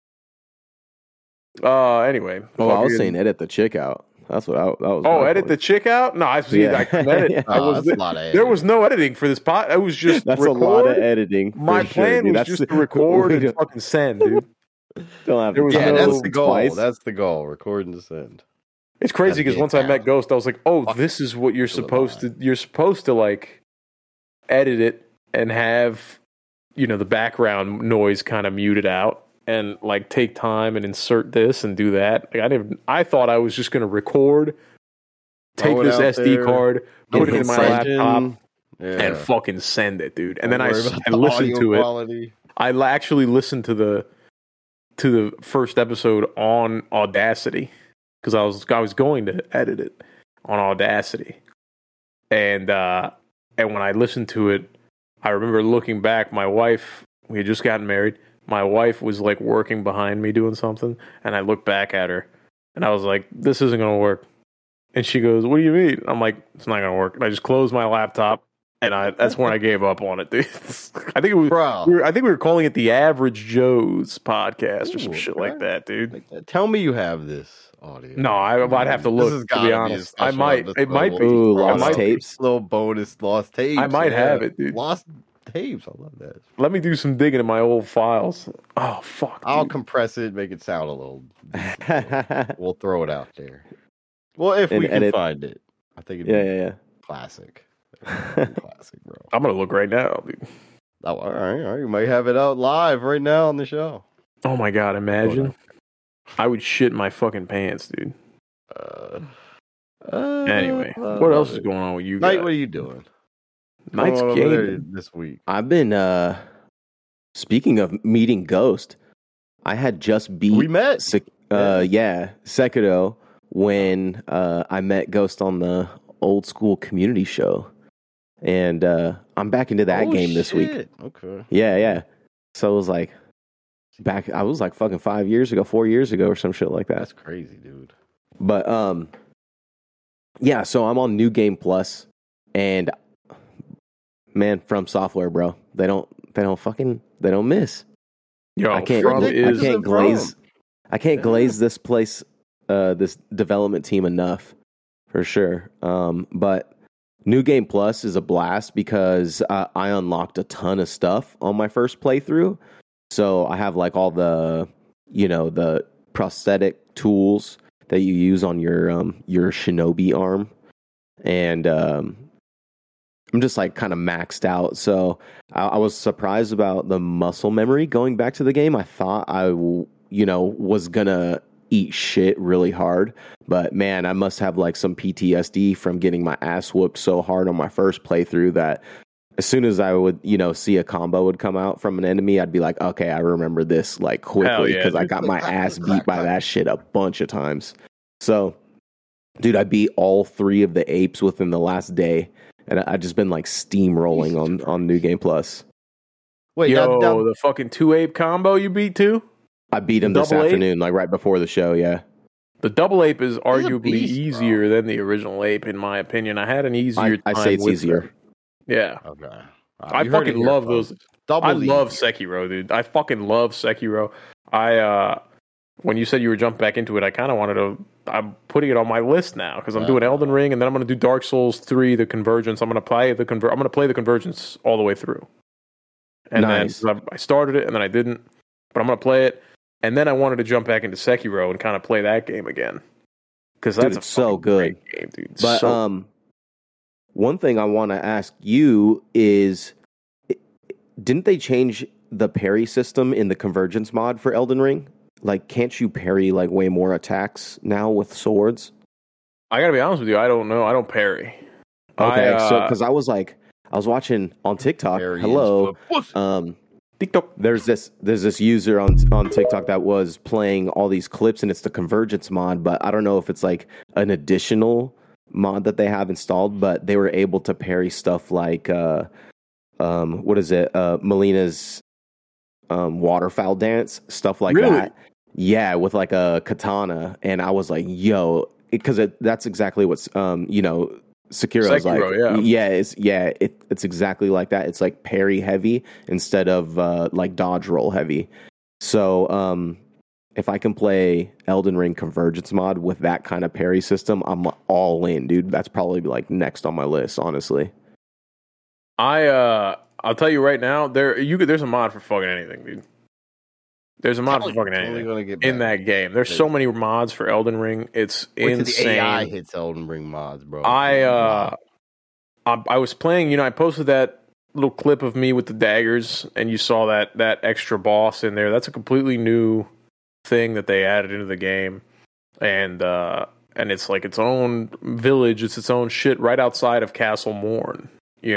him. Anyway. Oh, I was saying edit the chick out. That's what I was. Oh, edit the chick out? No, I see. Yeah. I can edit. That's a lot of editing. There was no editing for this pot. It was just that's record. A lot of editing. My plan was just to record and fucking send, dude. Don't have to. That's the goal. Twice. That's the goal. Record and send. It's crazy because once I met Ghost, I was like, "Oh, this is what you're supposed to. You're supposed to edit it and have, the background noise kind of muted out, and take time and insert this and do that. I thought I was just going to record, take this SD card, put it in my laptop, and fucking send it, dude. And then I listened to it. I actually listened to the first episode on Audacity. Because I was going to edit it on Audacity, and when I listened to it, I remember looking back. My wife, we had just gotten married. My wife was working behind me doing something, and I looked back at her, and I was like, "This isn't going to work." And she goes, "What do you mean?" I'm like, "It's not going to work." And I just closed my laptop, and that's when I gave up on it, dude. I think it was. I think we were calling it the Average Joe's podcast or some shit like that, dude. Tell me you have this. Audio. No, I'd have to look. To be honest, I might. It might be lost tapes. Little bonus lost tapes. I might have it, dude. Lost tapes. I love that. Let me do some digging in my old files. Oh fuck! I'll dude. compress it, make it sound a little. We'll throw it out there. Well, if we can find it, I think it'd be classic. Classic, bro. I'm gonna look right now, dude. Oh, all right. You might have it out live right now on the show. Oh my god! Imagine. I would shit my fucking pants, dude. Anyway, what else is going on with you guys? Knight, what are you doing? Knight's game this week. I've been speaking of meeting Ghost, I had just beat Sekiro when I met Ghost on the old school community show. And I'm back into that game this week. Okay. Yeah. So it was like I was like fucking 4 years ago or some shit like that. That's crazy, dude. But yeah, so I'm on New Game Plus, and man, From Software, bro, they don't miss. Yo, I can't glaze this place, this development team enough, for sure. But New Game Plus is a blast because I unlocked a ton of stuff on my first playthrough. So I have like all the, the prosthetic tools that you use on your shinobi arm, and I'm just like kind of maxed out. So I was surprised about the muscle memory going back to the game. I thought I was gonna eat shit really hard, but man, I must have like some PTSD from getting my ass whooped so hard on my first playthrough that as soon as I would, see a combo would come out from an enemy, I'd be like, okay, I remember this like quickly because I got my ass beat by that shit a bunch of times. So, dude, I beat all 3 of the apes within the last day, and I've just been like steamrolling on New Game Plus. Wait, the fucking 2 ape combo you beat too? I beat him this afternoon, like right before the show, yeah. The double ape is arguably easier than the original ape, in my opinion. I had an easier time. I say it's easier. Them. Yeah. Okay. I fucking love those. I love Sekiro, dude. I fucking love Sekiro. When you said you were jumping back into it, I kind of wanted to. I'm putting it on my list now because I'm doing Elden Ring, and then I'm going to do Dark Souls 3, the Convergence. I'm going to play the Convergence all the way through. And nice. Then I started it, and then I didn't. But I'm going to play it, and then I wanted to jump back into Sekiro and kind of play that game again because that's so good game, dude. But one thing I want to ask you is, didn't they change the parry system in the Convergence mod for Elden Ring? Like, can't you parry like way more attacks now with swords? I gotta be honest with you, I don't know. I don't parry. Okay, so because I was watching on TikTok. TikTok. There's this user on TikTok that was playing all these clips, and it's the Convergence mod, but I don't know if it's like an additional mod that they have installed, but they were able to parry stuff like Melina's waterfowl dance, stuff like that. Yeah, with like a katana, and I was like, yo, because that's exactly what's Sekiro's like. It's exactly like that. It's like parry heavy instead of like dodge roll heavy. So if I can play Elden Ring Convergence mod with that kind of parry system, I'm all in, dude. That's probably like next on my list, honestly. I'll tell you right now, there's a mod for fucking anything, dude. There's a mod for fucking anything in that game. There's so many mods for Elden Ring. It's insane. The AI hits Elden Ring mods, bro. I was playing, I posted that little clip of me with the daggers, and you saw that extra boss in there. That's a completely new thing that they added into the game. And it's like its own village, it's its own shit right outside of Castle Morn,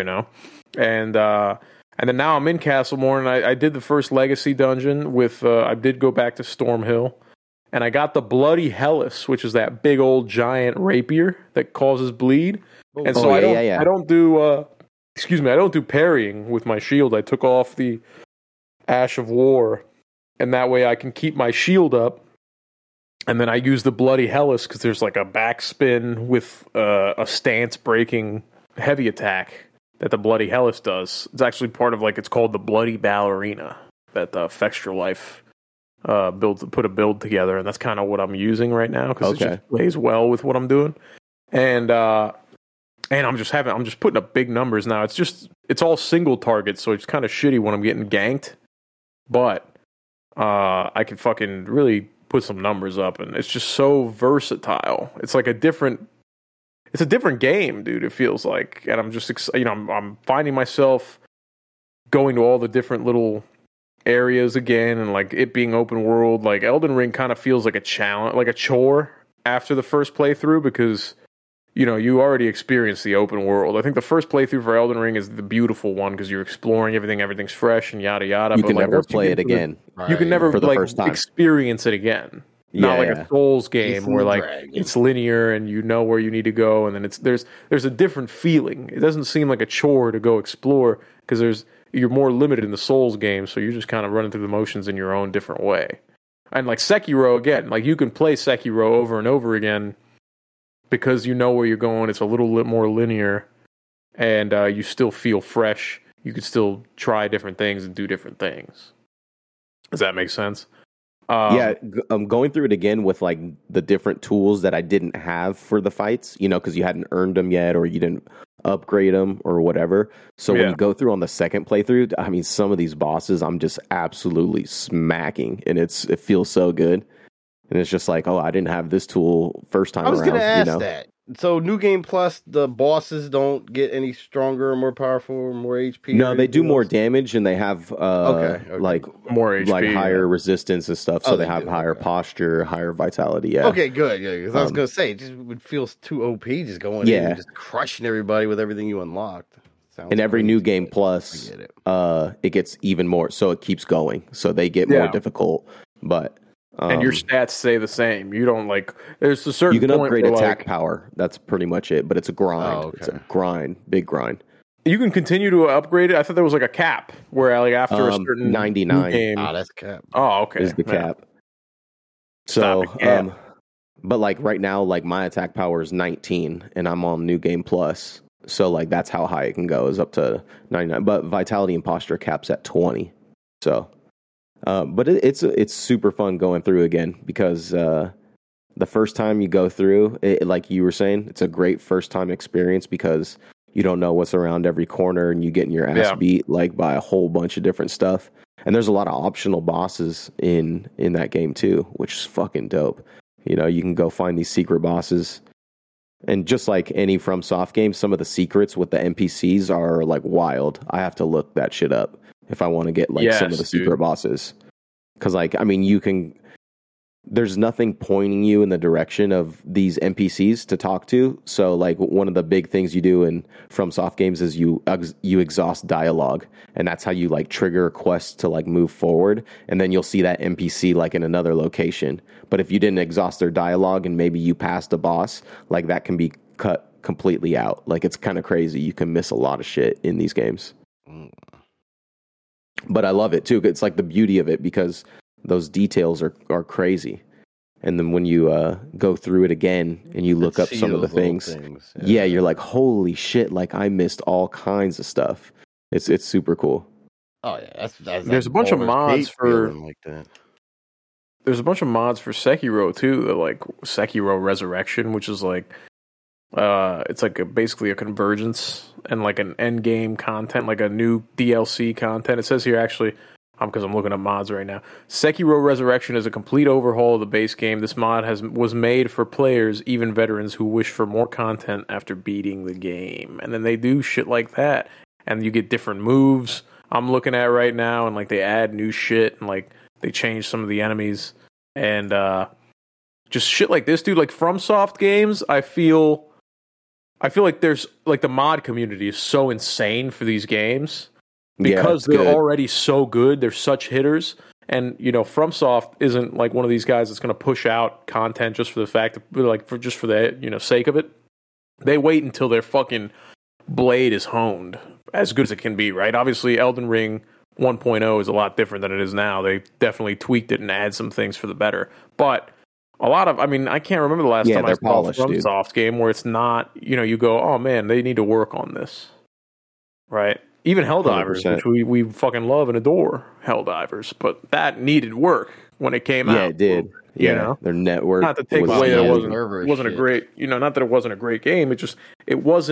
And then now I'm in Castle Morn, and I did the first Legacy dungeon with, I did go back to Stormhill, and I got the Bloody Hellas, which is that big old giant rapier that causes bleed. And so I don't do parrying with my shield. I took off the Ash of War, and that way I can keep my shield up. And then I use the Bloody Hellas because there's like a backspin with a stance breaking heavy attack that the Bloody Hellas does. It's actually part of it's called the Bloody Ballerina that Fextra Life put a build together, and that's kind of what I'm using right now because it just plays well with what I'm doing. And I'm just putting up big numbers now. It's just it's all single targets, so it's kind of shitty when I'm getting ganked. But I can fucking really put some numbers up, and it's just so versatile. It's like a different game, dude. It feels like, and I'm just I'm finding myself going to all the different little areas again, and like it being open world. Like Elden Ring kind of feels like a challenge, like a chore after the first playthrough, because you already experienced the open world. I think the first playthrough for Elden Ring is the beautiful one because you're exploring everything's fresh and yada yada. You can never play it again. You can never experience it again. Not like a Souls game where like it's linear and you know where you need to go, and then there's a different feeling. It doesn't seem like a chore to go explore because you're more limited in the Souls game, so you're just kind of running through the motions in your own different way. And like Sekiro again, like you can play Sekiro over and over again because you know where you're going. It's a little bit more linear, and you still feel fresh. You can still try different things and do different things. Does that make sense? I'm going through it again with like the different tools that I didn't have for the fights, because you hadn't earned them yet or you didn't upgrade them or whatever. So when you go through on the second playthrough, I mean, some of these bosses I'm just absolutely smacking, and it feels so good. And it's just like, oh, I didn't have this tool first time around. I was going to ask that. So New Game Plus, the bosses don't get any stronger or more powerful or more HP? No, they do more damage, and they have like more HP, like higher resistance and stuff. So they have higher posture, higher vitality. Yeah. Okay, good. Yeah, because I was going to say, it just would feel too OP just going in and just crushing everybody with everything you unlocked. And every New Game Plus, it gets even more. So it keeps going. So they get more difficult, but. And your stats stay the same. You don't there's a certain you can point upgrade attack power. That's pretty much it, but it's a grind. Oh, okay. It's a grind, big grind. You can continue to upgrade it. I thought there was like a cap where like after a certain 99 game. That's cap. Oh, okay. Is the cap. So, but like right now, like my attack power is 19, and I'm on New Game Plus. So like that's how high it can go, is up to 99. But vitality and posture caps at 20. So. But it's super fun going through again because the first time you go through it, like you were saying, it's a great first time experience because you don't know what's around every corner and you getting your ass beat like by a whole bunch of different stuff. And there's a lot of optional bosses in that game too, which is fucking dope. You can go find these secret bosses, and just like any FromSoft game, some of the secrets with the NPCs are like wild. I have to look that shit up if I want to get like some of the secret bosses. Because like, I mean, there's nothing pointing you in the direction of these NPCs to talk to. So like one of the big things you do in FromSoft games is you exhaust dialogue, and that's how you like trigger quests to like move forward. And then you'll see that NPC like in another location. But if you didn't exhaust their dialogue and maybe you passed a boss, like that can be cut completely out. Like it's kind of crazy. You can miss a lot of shit in these games. But I love it too. It's like the beauty of it because those details are crazy. And then when you go through it again and you look up some of the things. You're like, holy shit! Like I missed all kinds of stuff. It's super cool. Oh yeah, that's there's a bunch of mods for like that. There's a bunch of mods for Sekiro too, like Sekiro Resurrection, which is like. It's like basically a convergence and like an end game content, like a new DLC content. It says here actually, because I'm looking at mods right now. Sekiro Resurrection is a complete overhaul of the base game. This mod was made for players, even veterans, who wish for more content after beating the game. And then they do shit like that, and you get different moves. I'm looking at right now, and like they add new shit, and like they change some of the enemies, and just shit like this, dude. Like FromSoft games, I feel like there's like the mod community is so insane for these games because they're already so good. They're such hitters. And, FromSoft isn't like one of these guys that's going to push out content just for the fact that, like, for the, sake of it. They wait until their fucking blade is honed as good as it can be, right? Obviously, Elden Ring 1.0 is a lot different than it is now. They definitely tweaked it and added some things for the better. But I can't remember the last time I saw a FromSoft game where it's not, you go, oh man, they need to work on this. Right? Even Helldivers, 100%. Which we fucking love and adore Helldivers, but that needed work when it came out. Yeah, it did. Their network. Not to take away that it wasn't a great, not that it wasn't a great game, it wasn't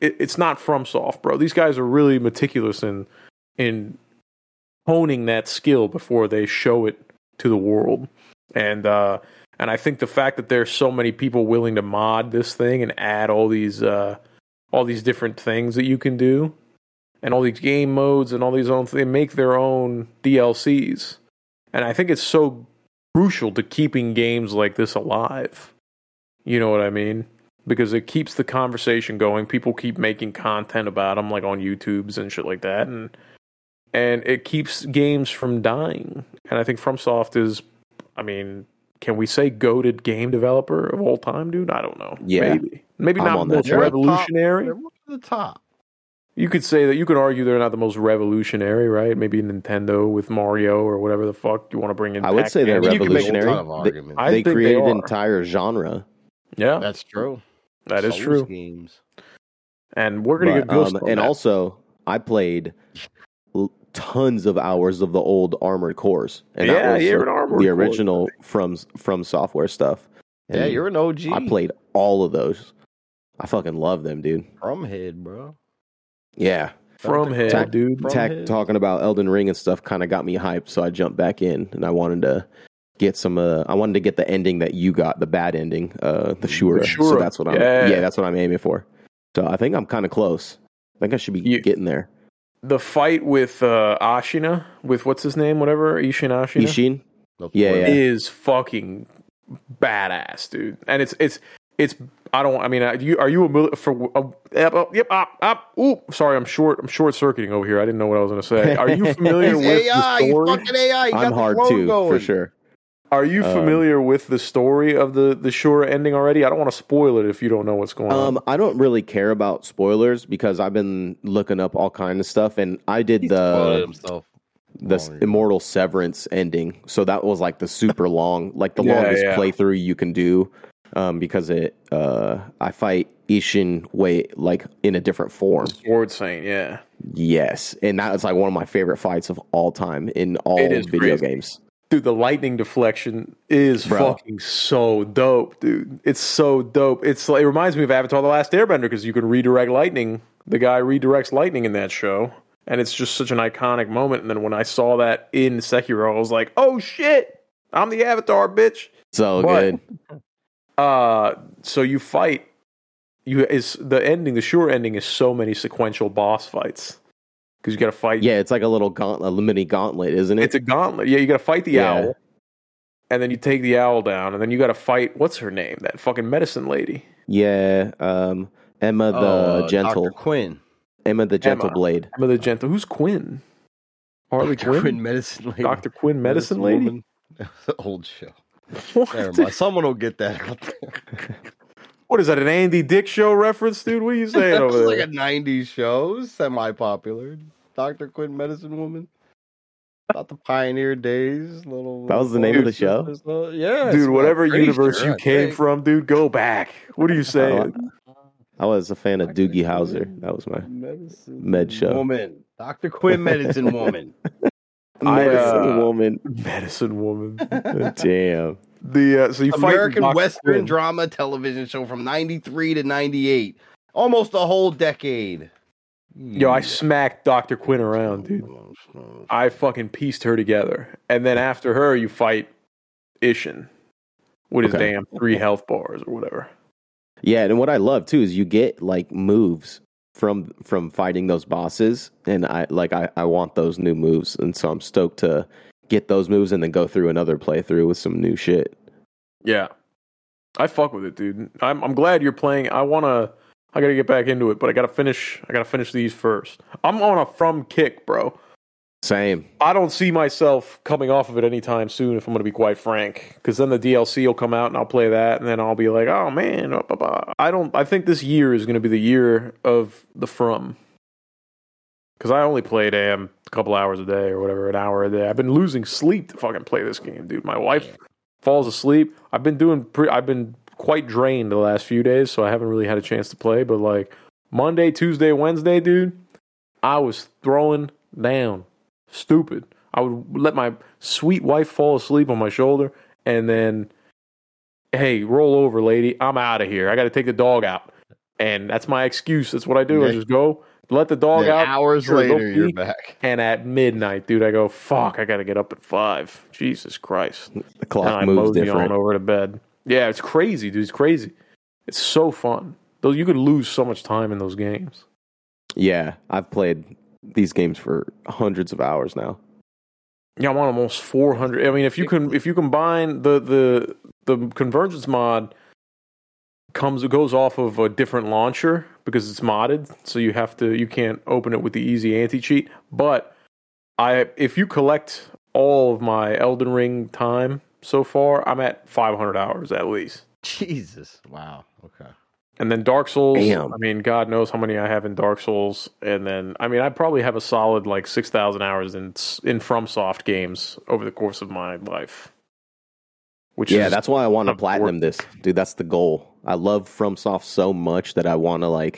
it's not FromSoft, bro. These guys are really meticulous in honing that skill before they show it to the world. And I think the fact that there's so many people willing to mod this thing and add all these different things that you can do, and all these game modes and all these they make their own DLCs. And I think it's so crucial to keeping games like this alive. You know what I mean? Because it keeps the conversation going. People keep making content about them, like on YouTubes and shit like that, and it keeps games from dying. And I think FromSoft is, I mean, can we say goated game developer of all time, dude? I don't know. Yeah, maybe not the most revolutionary. They're the top. You could say that. You could argue they're not the most revolutionary, right? Maybe Nintendo with Mario or whatever the fuck you want to bring in. I would say they're revolutionary. They created an entire genre. Yeah, that's true. That is true. Games. And we're gonna get Ghost on and that. Also, I played tons of hours of the old Armored Cores, and that was the original from Software stuff. And yeah, you're an OG. I played all of those. I fucking love them, dude. Fromhead, bro. Yeah, Fromhead, dude. Talking about Elden Ring and stuff kind of got me hyped, so I jumped back in, and I wanted to get some. I wanted to get the ending that you got, the bad ending, the Shura. So that's what that's what I'm aiming for. So I think I'm kind of close. I think I should be getting there. The fight with Ashina, with what's his name, whatever, Ishin. Is fucking badass, dude. And it's. I don't. I mean, are you sorry, I'm short circuiting over here. I didn't know what I was going to say. Are you familiar with AI, the story? You fucking AI. You I'm hard too, for sure. Are you familiar with the story of the Shura ending already? I don't want to spoil it if you don't know what's going on. I don't really care about spoilers because I've been looking up all kinds of stuff, and I did the Immortal Severance ending. So that was like the super long, like the longest playthrough you can do, because I fight Ishin like in a different form. Sword Saint, yeah. Yes, and that is like one of my favorite fights of all time in all video games. Dude, the lightning deflection is fucking so dope, dude. It's so dope. It reminds me of Avatar: The Last Airbender because you can redirect lightning. The guy redirects lightning in that show, and it's just such an iconic moment. And then when I saw that in Sekiro, I was like, "Oh shit, I'm the Avatar, bitch!" Good. So you fight. The ending. The Shura ending is so many sequential boss fights. Because you got to fight. Yeah, it's like a little gauntlet, a mini gauntlet, isn't it? It's a gauntlet. Yeah, you got to fight the owl, and then you take the owl down, and then you got to fight. What's her name? That fucking medicine lady. Yeah, Emma the Gentle. Dr. Quinn. Emma the Gentle Blade. Emma the Gentle. Who's Quinn? Harley Quinn, medicine lady. Dr. Quinn, medicine lady. Old show. What? Never mind. Someone will get that out there. What is that? An Andy Dick show reference, dude? What are you saying over there? Like a '90s show, semi-popular. Dr. Quinn, medicine woman. About the pioneer days. That was the name of the show? Yeah. Dude, whatever universe you came from, dude, go back. What are you saying? I was a fan of Doogie Howser. That was my med show. Woman. Dr. Quinn, medicine woman. Medicine woman. Damn. So you fight American Western drama television show from 93 to 98. Almost a whole decade. Yo, I smacked Dr. Quinn around, dude. I fucking pieced her together. And then after her, you fight Ishin with his damn 3 health bars or whatever. Yeah, and what I love too is you get like moves from fighting those bosses, and I want those new moves, and so I'm stoked to get those moves and then go through another playthrough with some new shit. Yeah, I fuck with it, dude. I'm glad you're playing. I gotta get back into it, but I gotta finish these first. I'm on a From kick, bro. Same. I don't see myself coming off of it anytime soon, if I'm gonna be quite frank. Because then the DLC will come out and I'll play that, and then I'll be like, oh man, I think this year is gonna be the year of the From. Because I only play a couple hours a day or whatever, an hour a day. I've been losing sleep to fucking play this game, dude. My wife falls asleep. I've been quite drained the last few days, so I haven't really had a chance to play. But like Monday, Tuesday, Wednesday, dude, I was throwing down. Stupid. I would let my sweet wife fall asleep on my shoulder, and then, hey, roll over, lady. I'm out of here. I got to take the dog out. And that's my excuse. That's what I do. I just go, let the dog out. Hours later, you're back. And at midnight, dude, I go, fuck, I got to get up at 5. Jesus Christ. The clock moves different. On over to bed. Yeah, it's crazy, dude. It's crazy. It's so fun. Though you could lose so much time in those games. Yeah, I've played these games for hundreds of hours now. Yeah, I'm on almost 400. I mean, if you combine the Convergence mod goes off of a different launcher because it's modded, so you can't open it with the easy anti-cheat. But if you collect all of my Elden Ring time so far, I'm at 500 hours at least. Jesus. Wow. Okay. And then Dark Souls, Damn. I mean, God knows how many I have in Dark Souls. And then, I mean, I probably have a solid 6,000 hours in FromSoft games over the course of my life. That's why I want to platinum this, dude. That's the goal. I love FromSoft so much that I want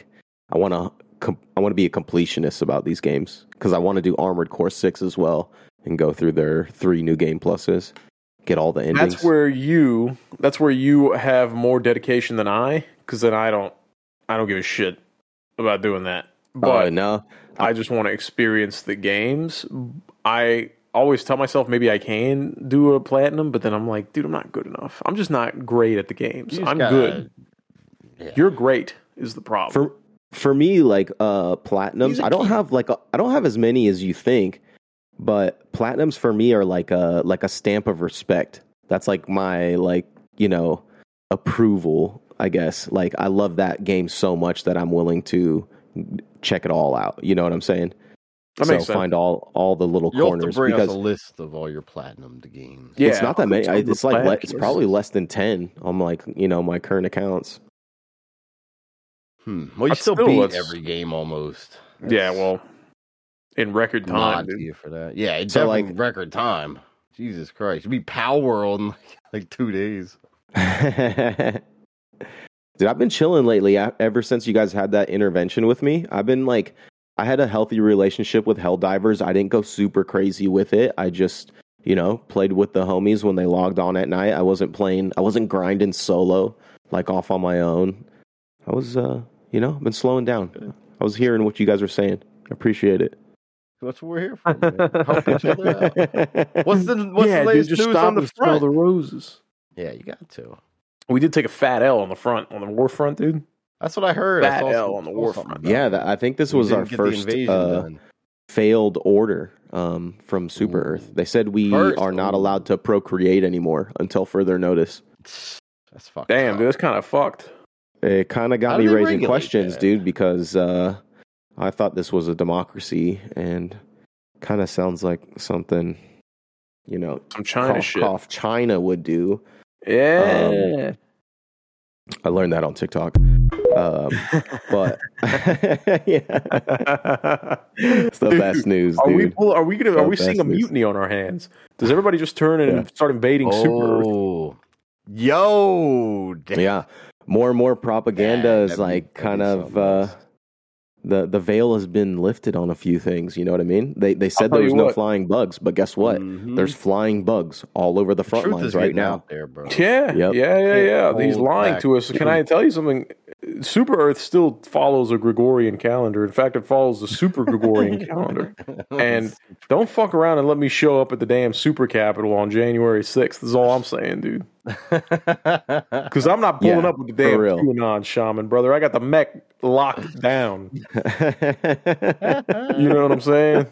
to be a completionist about these games because I want to do Armored Core 6 as well and go through their 3 new game pluses, get all the endings. That's where you have more dedication than I. Because then I don't give a shit about doing that. But no, I just want to experience the games. I always tell myself maybe I can do a platinum, but then I'm like, dude, I'm not good enough. I'm just not great at the games. I'm good. Yeah. You're great is the problem. For me, platinums, I don't have as many as you think, but platinums for me are like a stamp of respect. That's like my approval. I guess I love that game so much that I'm willing to check it all out. You know what I'm saying? That makes sense. Find all the little corners. You'll have to bring us a list of all your platinum games. Yeah, it's not that many. It's it's probably less than 10 on my current accounts. Well, you still beat every game almost. Yeah, well, in record time, dude. You for that. Yeah, it's definitely record time. Jesus Christ, you beat Power World in 2 days. Dude, I've been chilling lately ever since you guys had that intervention with me. I've been I had a healthy relationship with Helldivers. I didn't go super crazy with it. I just, played with the homies when they logged on at night. I wasn't grinding solo, off on my own. I was, been slowing down. I was hearing what you guys were saying. I appreciate it. That's what we're here for, man. Help each other out. What's the latest news on the front? The roses. Yeah, you got to. We did take a fat L on the war front, dude. That's what I heard. Fat L on the war front. Yeah, I think this was our first failed order from Super Earth. They said we are not allowed to procreate anymore until further notice. That's fucked. Damn, up. Dude, that's kind of fucked. It kind of got me raising questions, dude, because I thought this was a democracy and kind of sounds like something, some China shit. China would do. Yeah. I learned that on TikTok. But yeah. It's the best news, dude. Are we seeing a mutiny on our hands? Does everybody just turn and start invading Super Earth? Yo. Damn. Yeah. More and more propaganda is kind of the veil has been lifted on a few things. You know what I mean? They said there was no flying bugs, but guess what? Mm-hmm. There's flying bugs all over the front lines right now. There, bro. Yeah, yep. yeah. He's lying to us. Can I tell you something? Super Earth still follows a Gregorian calendar. In fact, it follows the Super Gregorian calendar. And don't fuck around and let me show up at the damn Super Capital on January 6th. Is all I'm saying, dude. Because I'm not pulling up with the damn QAnon shaman, brother. I got the mech locked down. You know what I'm saying?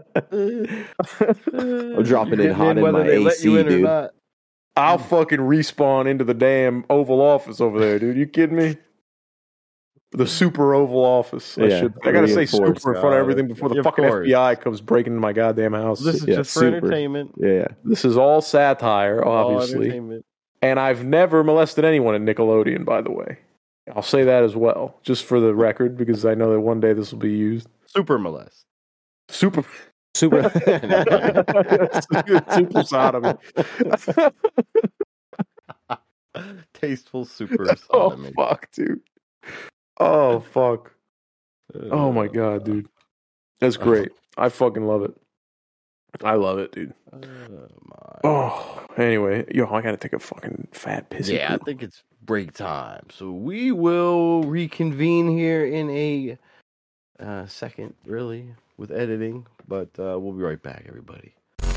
I'm dropping it hot in my AC, dude. I'll fucking respawn into the damn Oval Office over there, dude. You kidding me? The Super Oval Office. I gotta say super in front of everything before the fucking FBI comes breaking into my goddamn house. This is just for entertainment. Yeah. This is all satire, obviously. And I've never molested anyone at Nickelodeon, by the way. I'll say that as well, just for the record, because I know that one day this will be used. Super molest. Super super sodomy. Tasteful super sodomy. Oh, fuck, dude. Oh, fuck. Oh, my God, dude. That's great. I fucking love it. I love it, dude. Anyway, I gotta take a fucking fat piss. Yeah, I think it's break time. So we will reconvene here in a second, really, with editing. But we'll be right back, everybody.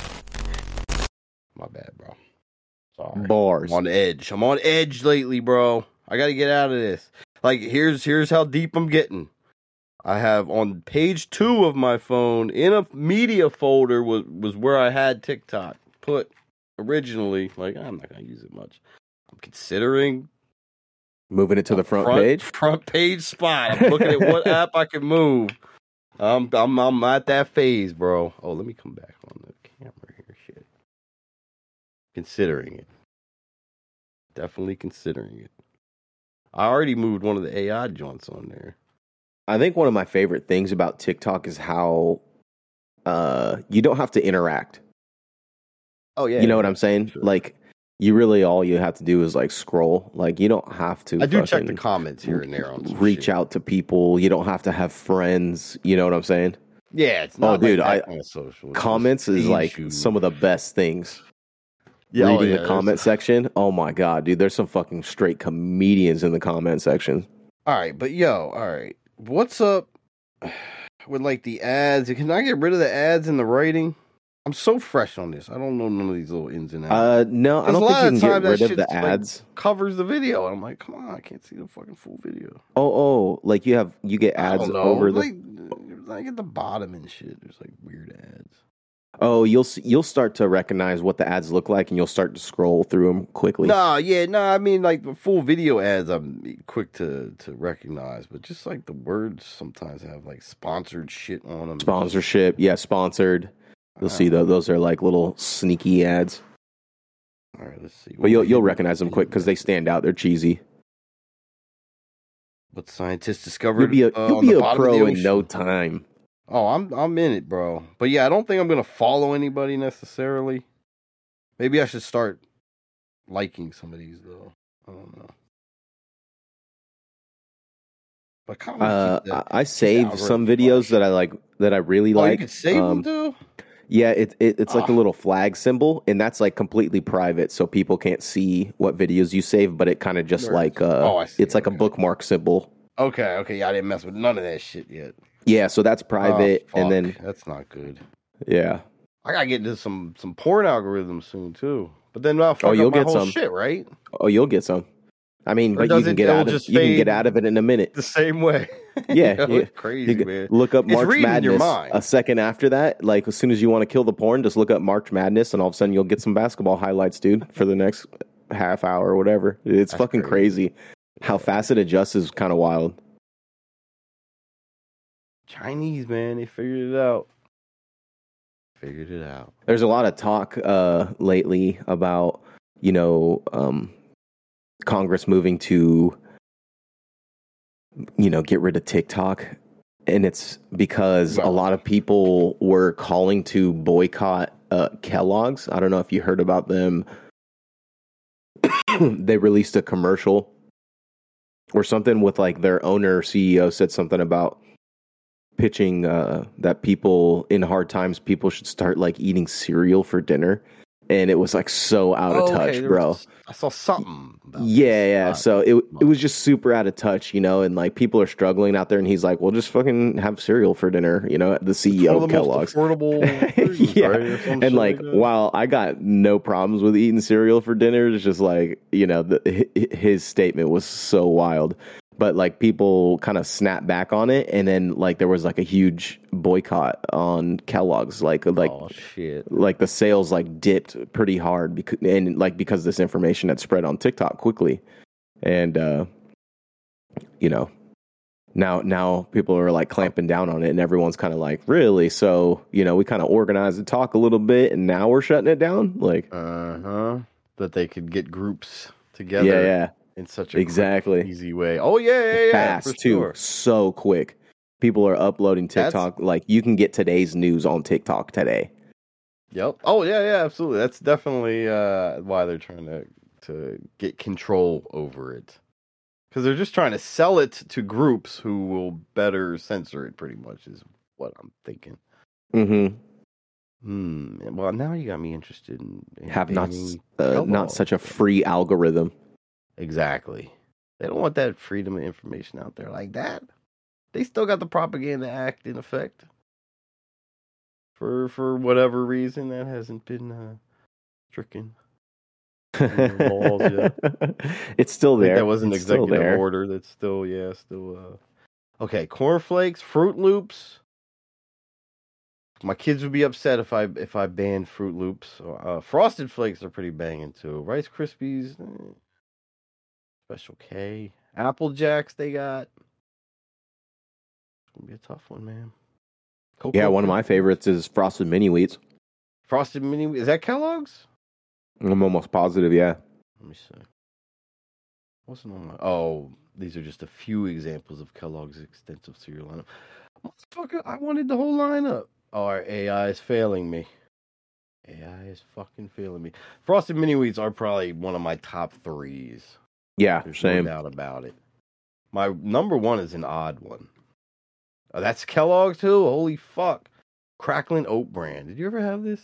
My bad, bro. Sorry. Bars. I'm on edge. I'm on edge lately, bro. I gotta get out of this. Like, here's how deep I'm getting. I have on page 2 of my phone in a media folder was where I had TikTok put originally. Like, I'm not gonna use it much. I'm considering moving it to the front page spot. I'm looking at what app I can move. I'm at that phase, bro. Oh, let me come back on the camera here. Shit. Considering it. Definitely considering it. I already moved one of the AI joints on there. I think one of my favorite things about TikTok is how you don't have to interact. Oh, yeah. You know what I'm saying? Sure. Like, you really, all you have to do is, like, scroll. Like, you don't have to. I do check the comments here and there on some reach out to people. You don't have to have friends. You know what I'm saying? Yeah, it's not dude, like kind of social. Comments is, like, some of the best things. Yeah, reading the comment section. Oh, my God, dude. There's some fucking straight comedians in the comment section. All right, but all right. What's up with, like, the ads? Can I get rid of the ads and the writing? I'm so fresh on this. I don't know none of these little ins and outs. No, I don't think you can get rid of the ads. Like, covers the video. I'm like, come on, I can't see the fucking full video. Oh, like you get ads over the like at the bottom and shit. There's like weird ads. Oh, you'll start to recognize what the ads look like, and you'll start to scroll through them quickly. I mean, like the full video ads, I'm quick to recognize, but just like the words sometimes have like sponsored shit on them. Sponsorship, yeah, sponsored. You'll see those are like little sneaky ads. All right, let's see. But you'll recognize them quick because they stand out. They're cheesy. What scientists discovered? You'll be a pro in no time. Oh, I'm in it, bro. But yeah, I don't think I'm gonna follow anybody necessarily. Maybe I should start liking some of these though. I don't know. But I save some videos that I like that I really like. You can save them too? Yeah, it's like a little flag symbol, and that's like completely private, so people can't see what videos you save. But it kind of just it's like a bookmark symbol. Okay, yeah, I didn't mess with none of that shit yet. Yeah, so that's private, and then that's not good. Yeah, I gotta get into some porn algorithms soon too. But then I'll fuck you'll up my get whole some shit, right? Oh, you'll get some. I mean, but you can get out of it in a minute. The same way. Yeah, it's crazy, man. Look up March Madness. A second after that, like as soon as you want to kill the porn, just look up March Madness, and all of a sudden you'll get some basketball highlights, dude, for the next half hour or whatever. It's fucking crazy. How fast it adjusts is kind of wild. Chinese, man, they figured it out. There's a lot of talk lately about, Congress moving to, get rid of TikTok. And it's because a lot of people were calling to boycott Kellogg's. I don't know if you heard about them. They released a commercial or something with like their owner, CEO said something about pitching that people in hard times, people should start like eating cereal for dinner. And it was like so out of touch, bro. I saw something. Yeah. So it was just super out of touch, and like people are struggling out there. And he's like, "Well, just fucking have cereal for dinner," the CEO of Kellogg's. Affordable foods, yeah, right? And like, while I got no problems with eating cereal for dinner, it's just like his statement was so wild. But like people kind of snapped back on it, and then like there was like a huge boycott on Kellogg's, like oh, shit. Like the sales like dipped pretty hard because this information had spread on TikTok quickly, and now people are like clamping down on it, and everyone's kind of like, really? So we kind of organized the talk a little bit, and now we're shutting it down, like that they could get groups together. Yeah. In such a quick, easy way. Oh, yeah. Fast, too. Sure. So quick. People are uploading TikTok. Like, you can get today's news on TikTok today. Yep. Oh, yeah, absolutely. That's definitely why they're trying to get control over it. Because they're just trying to sell it to groups who will better censor it, pretty much, is what I'm thinking. Mm-hmm. Well, now you got me interested in have not such a free algorithm. Exactly. They don't want that freedom of information out there like that. They still got the Propaganda Act in effect. For whatever reason, that hasn't been stricken. Laws yet. It's still there. That was an executive order. That's still. Okay, cornflakes, Fruit Loops. My kids would be upset if I banned Fruit Loops. Frosted Flakes are pretty banging too. Rice Krispies, Special K, Apple Jacks. They got. It's gonna be a tough one, man. Cocoa one of my favorites is Frosted Mini Wheats. Frosted Mini, is that Kellogg's? I'm almost positive, yeah. Let me see. Wasn't on my. Oh, these are just a few examples of Kellogg's extensive cereal lineup. Motherfucker, I wanted the whole lineup. Oh, our AI is failing me. AI is fucking failing me. Frosted Mini Wheats are probably one of my top 3s. Yeah, There's same. No doubt about it. My number 1 is an odd one. Oh, that's Kellogg's too? Holy fuck. Cracklin' Oat Bran. Did you ever have this?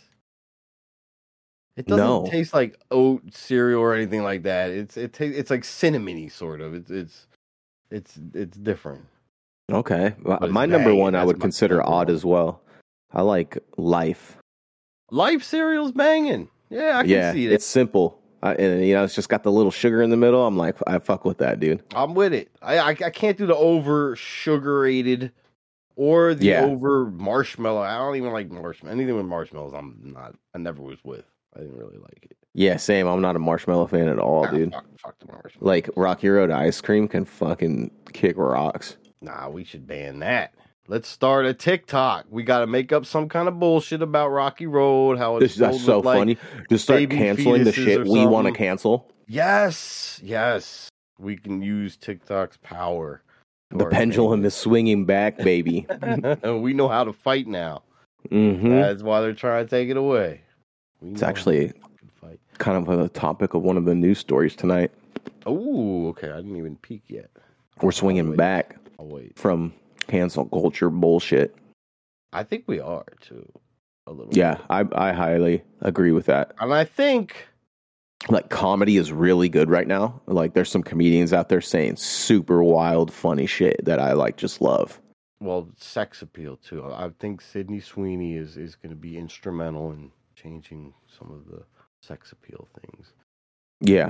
It doesn't taste like oat cereal or anything like that. It's like cinnamony sort of. It's different. Okay. My number 1 I would consider odd as well. I like Life. Life cereal's banging. Yeah, I can see it. It's simple. And it's just got the little sugar in the middle. I'm like, I fuck with that, dude. I'm with it. I can't do the over sugarated or the over marshmallow. I don't even like marshmallow. Anything with marshmallows, I never was with. I didn't really like it. Yeah, same. I'm not a marshmallow fan at all, dude. Fuck the marshmallow. Like Rocky Road ice cream can fucking kick rocks. Nah, we should ban that. Let's start a TikTok. We got to make up some kind of bullshit about Rocky Road. That's so funny. Just start canceling the shit we want to cancel. Yes. We can use TikTok's power. The pendulum is swinging back, baby. We know how to fight now. Mm-hmm. That's why they're trying to take it away. It's actually kind of a topic of one of the news stories tonight. Oh, okay. I didn't even peek yet. We're swinging back from cancel culture bullshit. I think we are too, a little. Yeah, bit. I highly agree with that. And I think like comedy is really good right now. Like there's some comedians out there saying super wild, funny shit that I like just love. Well, sex appeal too. I think Sydney Sweeney is going to be instrumental in changing some of the sex appeal things. Yeah.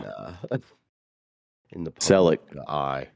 In the public eye.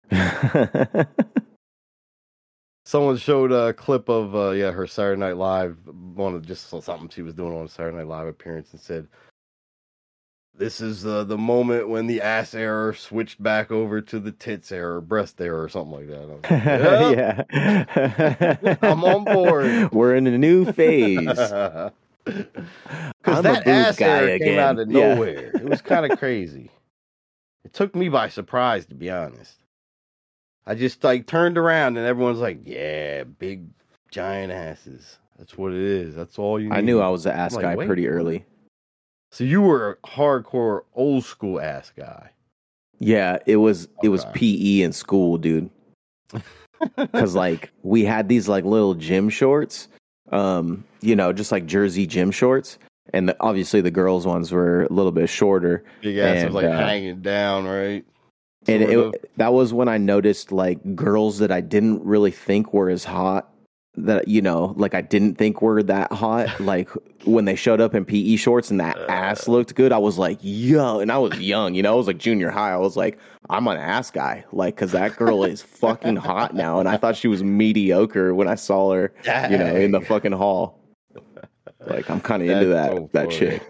Someone showed a clip of her Saturday Night Live, just something she was doing on a Saturday Night Live appearance, and said, "This is the moment when the ass error switched back over to the tits error, breast error, or something like that." Like, yeah, I'm on board. We're in a new phase. Because that ass error came out of nowhere. It was kind of crazy. It took me by surprise, to be honest. I just turned around and everyone's like, "Yeah, big giant asses. That's what it is. That's all you need." I knew I was the ass guy pretty early. So you were a hardcore old school ass guy. Yeah, it was PE in school, dude. Because we had these little gym shorts, just like jersey gym shorts, and obviously the girls' ones were a little bit shorter. Big ass was hanging down, right? And that was when I noticed girls that I didn't really think were as hot, that I didn't think were that hot. When they showed up in PE shorts and that ass looked good, I was like, yo. And I was young, I was junior high. I was like, I'm an ass guy, because that girl is fucking hot now. And I thought she was mediocre when I saw her, in the fucking hall. I'm kind of into that chick.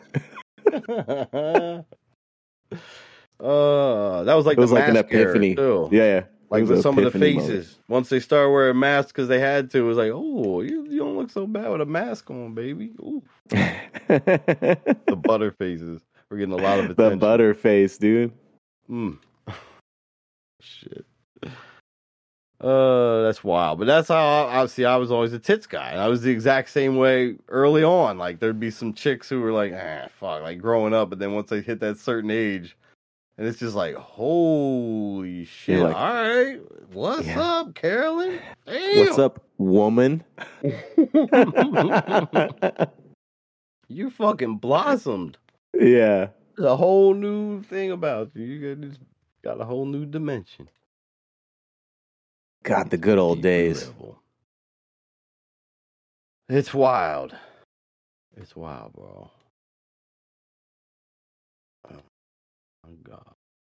That was it was an epiphany. Too. Yeah. With some of the faces. Moment. Once they started wearing masks because they had to, it was like, oh, you don't look so bad with a mask on, baby. Ooh. The butter faces. We're getting a lot of attention. The butter face, dude. Shit. That's wild. But that's how, obviously, I was always a tits guy. I was the exact same way early on. There'd be some chicks who were like, fuck, growing up. But then once they hit that certain age, and it's just holy shit. All right. What's up, Carolyn? Damn. What's up, woman? You fucking blossomed. Yeah. There's a whole new thing about you. You just got a whole new dimension. God, the good old days. Level. It's wild. It's wild, bro. Oh my God.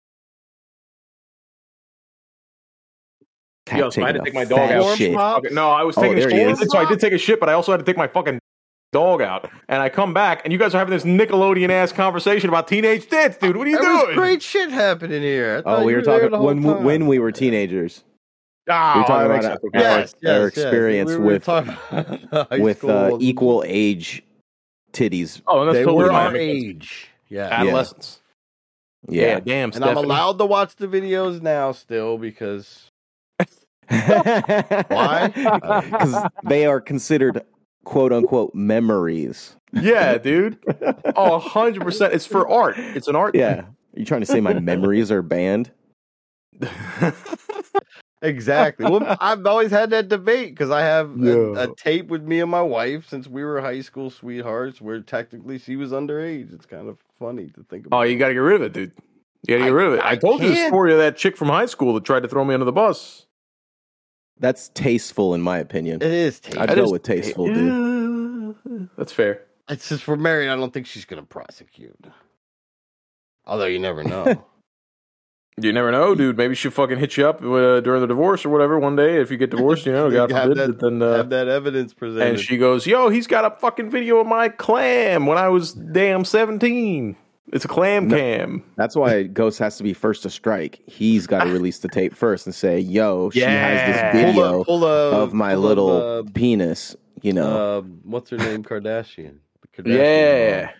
Yo, so I had to take my dog out. No, I was taking a shit. So I did take a shit, but I also had to take my fucking dog out. And I come back, and you guys are having this Nickelodeon ass conversation about teenage tits, dude. What are you doing? There's great shit happening here. We were talking when we were teenagers. We were talking about our experience with equal age titties. Oh, and that's they totally were our age. Yeah, adolescents. Yeah, damn. And Stephanie. I'm allowed to watch the videos now still because. Why? Because they are considered "quote unquote" memories. Yeah, dude. 100%. It's for art. It's an art. Yeah. Are you trying to say my memories are banned? Exactly. Well, I've always had that debate because I have a tape with me and my wife since we were high school sweethearts where technically she was underage. It's kind of funny to think about. Oh, you got to get rid of it, dude. You got to get rid of it. I told you the story of that chick from high school that tried to throw me under the bus. That's tasteful, in my opinion. It is tasteful. I'd go with tasteful, dude. That's fair. It's just we're married. I don't think she's going to prosecute. Although you never know. You never know, dude. Maybe she'll fucking hit you up during the divorce or whatever one day. If you get divorced, God forbid. Then have that evidence presented. And she goes, yo, he's got a fucking video of my clam when I was damn 17. It's a cam. That's why Ghost has to be first to strike. He's got to release the tape first and say, yo, she has this video of my little penis, what's her name? Kardashian. Yeah.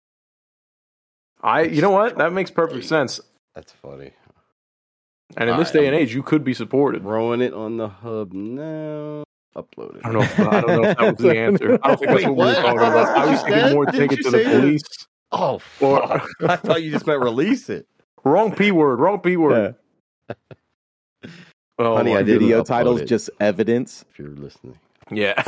You know what? That makes perfect sense. That's funny. And in this day and age, you could be supported. Throwing it on the hub now. Upload it. I don't know if that was the answer. I don't think that's what we were talking about. I was thinking more take it to the police. Oh, fuck. I thought you just meant release it. Wrong P word. Yeah. Honey, I did video titles just evidence. If you're listening. Yeah.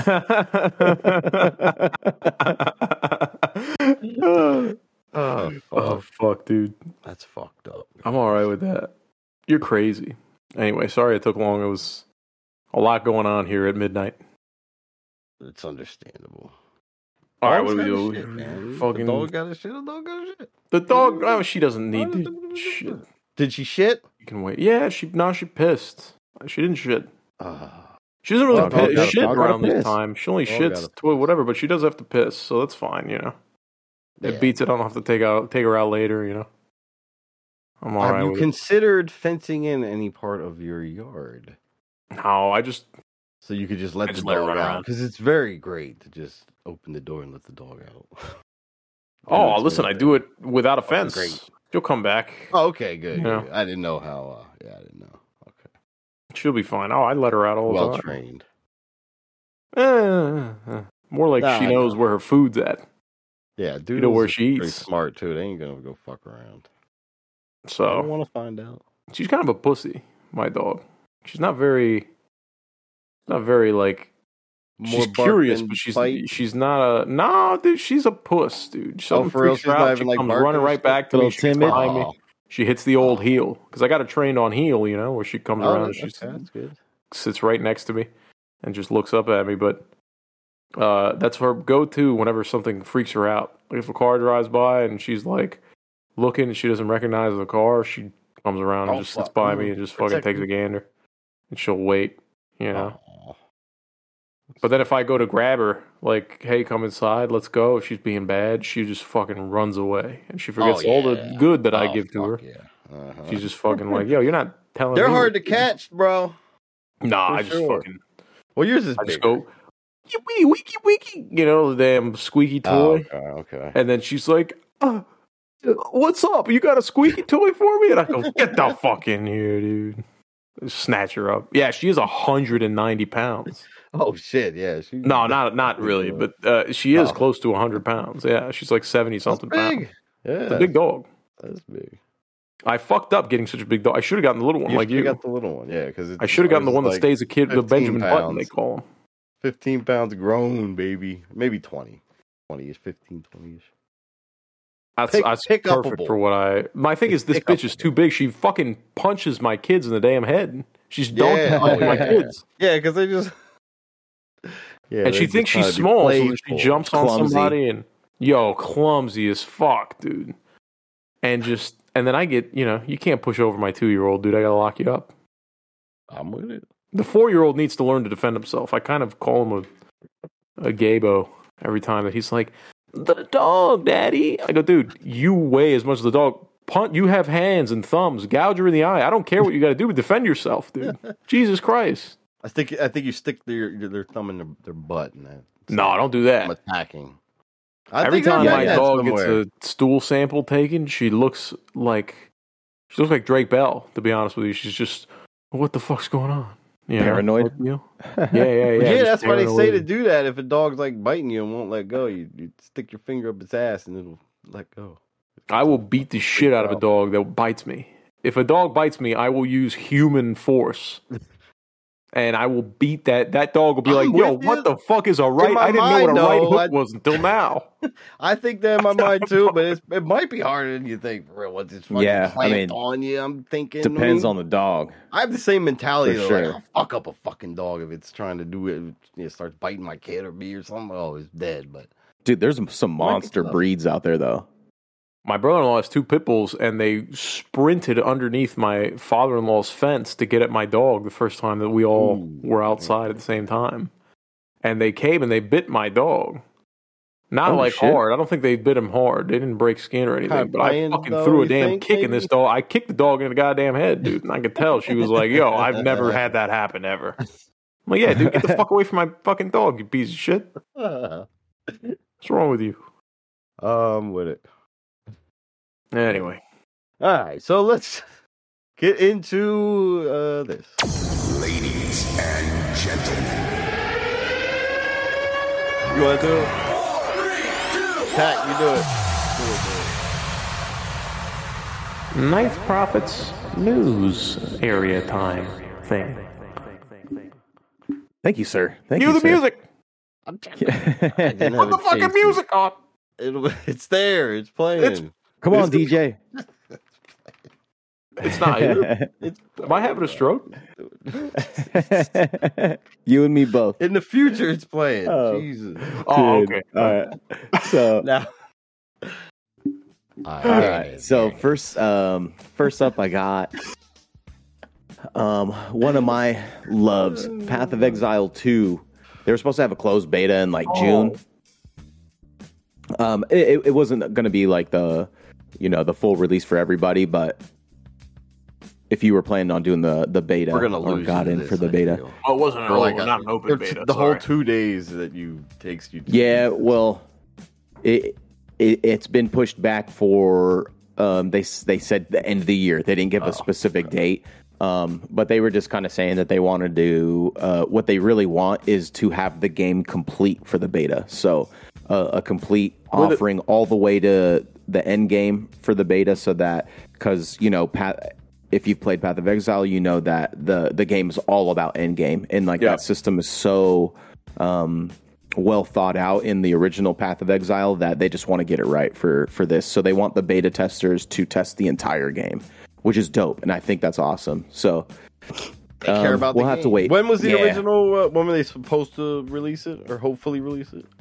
Oh, fuck, dude. That's fucked up. I'm all right with that. You're crazy. Anyway, sorry it took long. It was a lot going on here at midnight. It's understandable. All right, what do we do? Shit, fucking the dog got a shit. The dog got a shit. The dog. She doesn't need shit. Did she shit? You can wait. Yeah, she pissed. She didn't shit. She doesn't really shit around this time. She only shits whatever, but she does have to piss, so that's fine. It beats it. I don't have to take her out later. I'm all right. Have you considered fencing in any part of your yard? No, I just. So you could just let the dog out because it's very great to just open the door and let the dog out. Oh, listen, I do it without a fence. Great. She'll come back. Oh, okay, good. Yeah. I didn't know how. I didn't know. Okay, she'll be fine. Oh, I let her out all the time. Well trained. More like she knows where her food's at. Yeah, dude. Where she eats. Pretty smart too. They ain't gonna go fuck around. So I don't want to find out. She's kind of a pussy, my dog. She's not very like. She's curious, but she's not a dude. She's a puss, dude. Something for real, she's not even she comes running right back to me. She's behind me. She hits the old heel because I got her trained on heel, where she comes around. And she sits right next to me and just looks up at me. But that's her go-to whenever something freaks her out. Like if a car drives by and she's like looking and she doesn't recognize the car, she comes around and just sits by me and just fucking takes a gander, and she'll wait, But then if I go to grab her, like, hey, come inside, let's go, if she's being bad, she just fucking runs away. And she forgets all the good that I give to her. Yeah. She's just fucking like, yo, you're not telling me. They're hard to catch, bro. Nah, I just fucking... Well, yours is bigger. Just go, weeky, the damn squeaky toy. Okay. And then she's like, what's up? You got a squeaky toy for me? And I go, get the fuck in here, dude. Snatch her up. Yeah, she is 190 pounds. Oh shit! Yeah, no, not really, but she is close to 100 pounds. Yeah, she's like 70 something pounds. Yeah, it's a big dog. That's big. I fucked up getting such a big dog. I should have gotten the little one. You got the little one, yeah. Because I should have gotten the one that stays a kid, the Benjamin Button they call him. 15 pounds grown, baby. Maybe 20. 20-ish, 15, 20-ish. That's perfect for what I... My thing is, this bitch is too big. She fucking punches my kids in the damn head. She's punching my kids. Yeah, because they just... Yeah, and she thinks she's small, so she jumps on somebody and... Yo, clumsy as fuck, dude. And then I get, you can't push over my 2-year-old, dude. I gotta lock you up. I'm with it. The 4-year-old needs to learn to defend himself. I kind of call him a gaybo every time that he's like, the dog, daddy. I go, dude, you weigh as much as the dog. You have hands and thumbs. Gouge her in the eye. I don't care what you got to do, but defend yourself, dude. Jesus Christ. I think you stick their thumb in their butt. No, don't do that. I'm attacking. Every time my dog gets a stool sample taken, she looks like Drake Bell, to be honest with you. She's just, what the fuck's going on? Paranoid? Yeah. Yeah, that's why they say to do that. If a dog's like biting you and won't let go, you stick your finger up its ass and it'll let go. I will beat the shit out of a dog that bites me. If a dog bites me, I will use human force. And I will beat that. That dog will be like, yo, what the fuck is a right? I didn't know what a right hook was until now. I think that in my mind too, but it might be harder than you think. For real, once it's fucking clamped on you, I'm thinking. Depends on the dog. I have the same mentality. Though, sure. Like, I'll fuck up a fucking dog if it's trying to do it. It starts biting my kid or me or something. Oh, it's dead. But dude, there's some monster breeds out there though. My brother-in-law has 2 pit bulls, and they sprinted underneath my father-in-law's fence to get at my dog the first time that we all were outside at the same time. And they came and they bit my dog. Not hard. I don't think they bit him hard. They didn't break skin or anything. But I fucking threw a damn kick in this dog. I kicked the dog in the goddamn head, dude. And I could tell she was like, yo, I've never had that happen ever. I'm like, yeah, dude, get the fuck away from my fucking dog, you piece of shit. What's wrong with you? With it. Anyway. All right, so let's get into this. Ladies and gentlemen. You want to do it? Pat, you do it. Ninth Prophets news area time thing. Thank you, sir. Thank you, the sir. Music. Put the fucking music on. It's there. It's playing. Come on, DJ. It's not here. Am I having a stroke? You and me both. In the future, it's playing. Oh. Jesus. Oh, okay. All right. So now. All right. So first up, I got one of my loves, Path of Exile 2. They were supposed to have a closed beta in June. It wasn't going to be like the full release for everybody, but if you were planning on doing the beta, we're gonna lose got in for the beta. Oh, it wasn't not an open beta. The whole 2 days that takes you. Yeah, well, it's been pushed back for. They said the end of the year. They didn't give a specific date. But they were just kind of saying that they want to do what they really want is to have the game complete for the beta. So a complete offering all the way to the end game for the beta, so that because if you've played Path of Exile, you know that the game is all about end game, and that system is so well thought out in the original Path of Exile that they just want to get it right for this. So they want the beta testers to test the entire game, which is dope, and I think that's awesome. So they care about we'll have to wait. When was the original? When were they supposed to release it, or hopefully release it?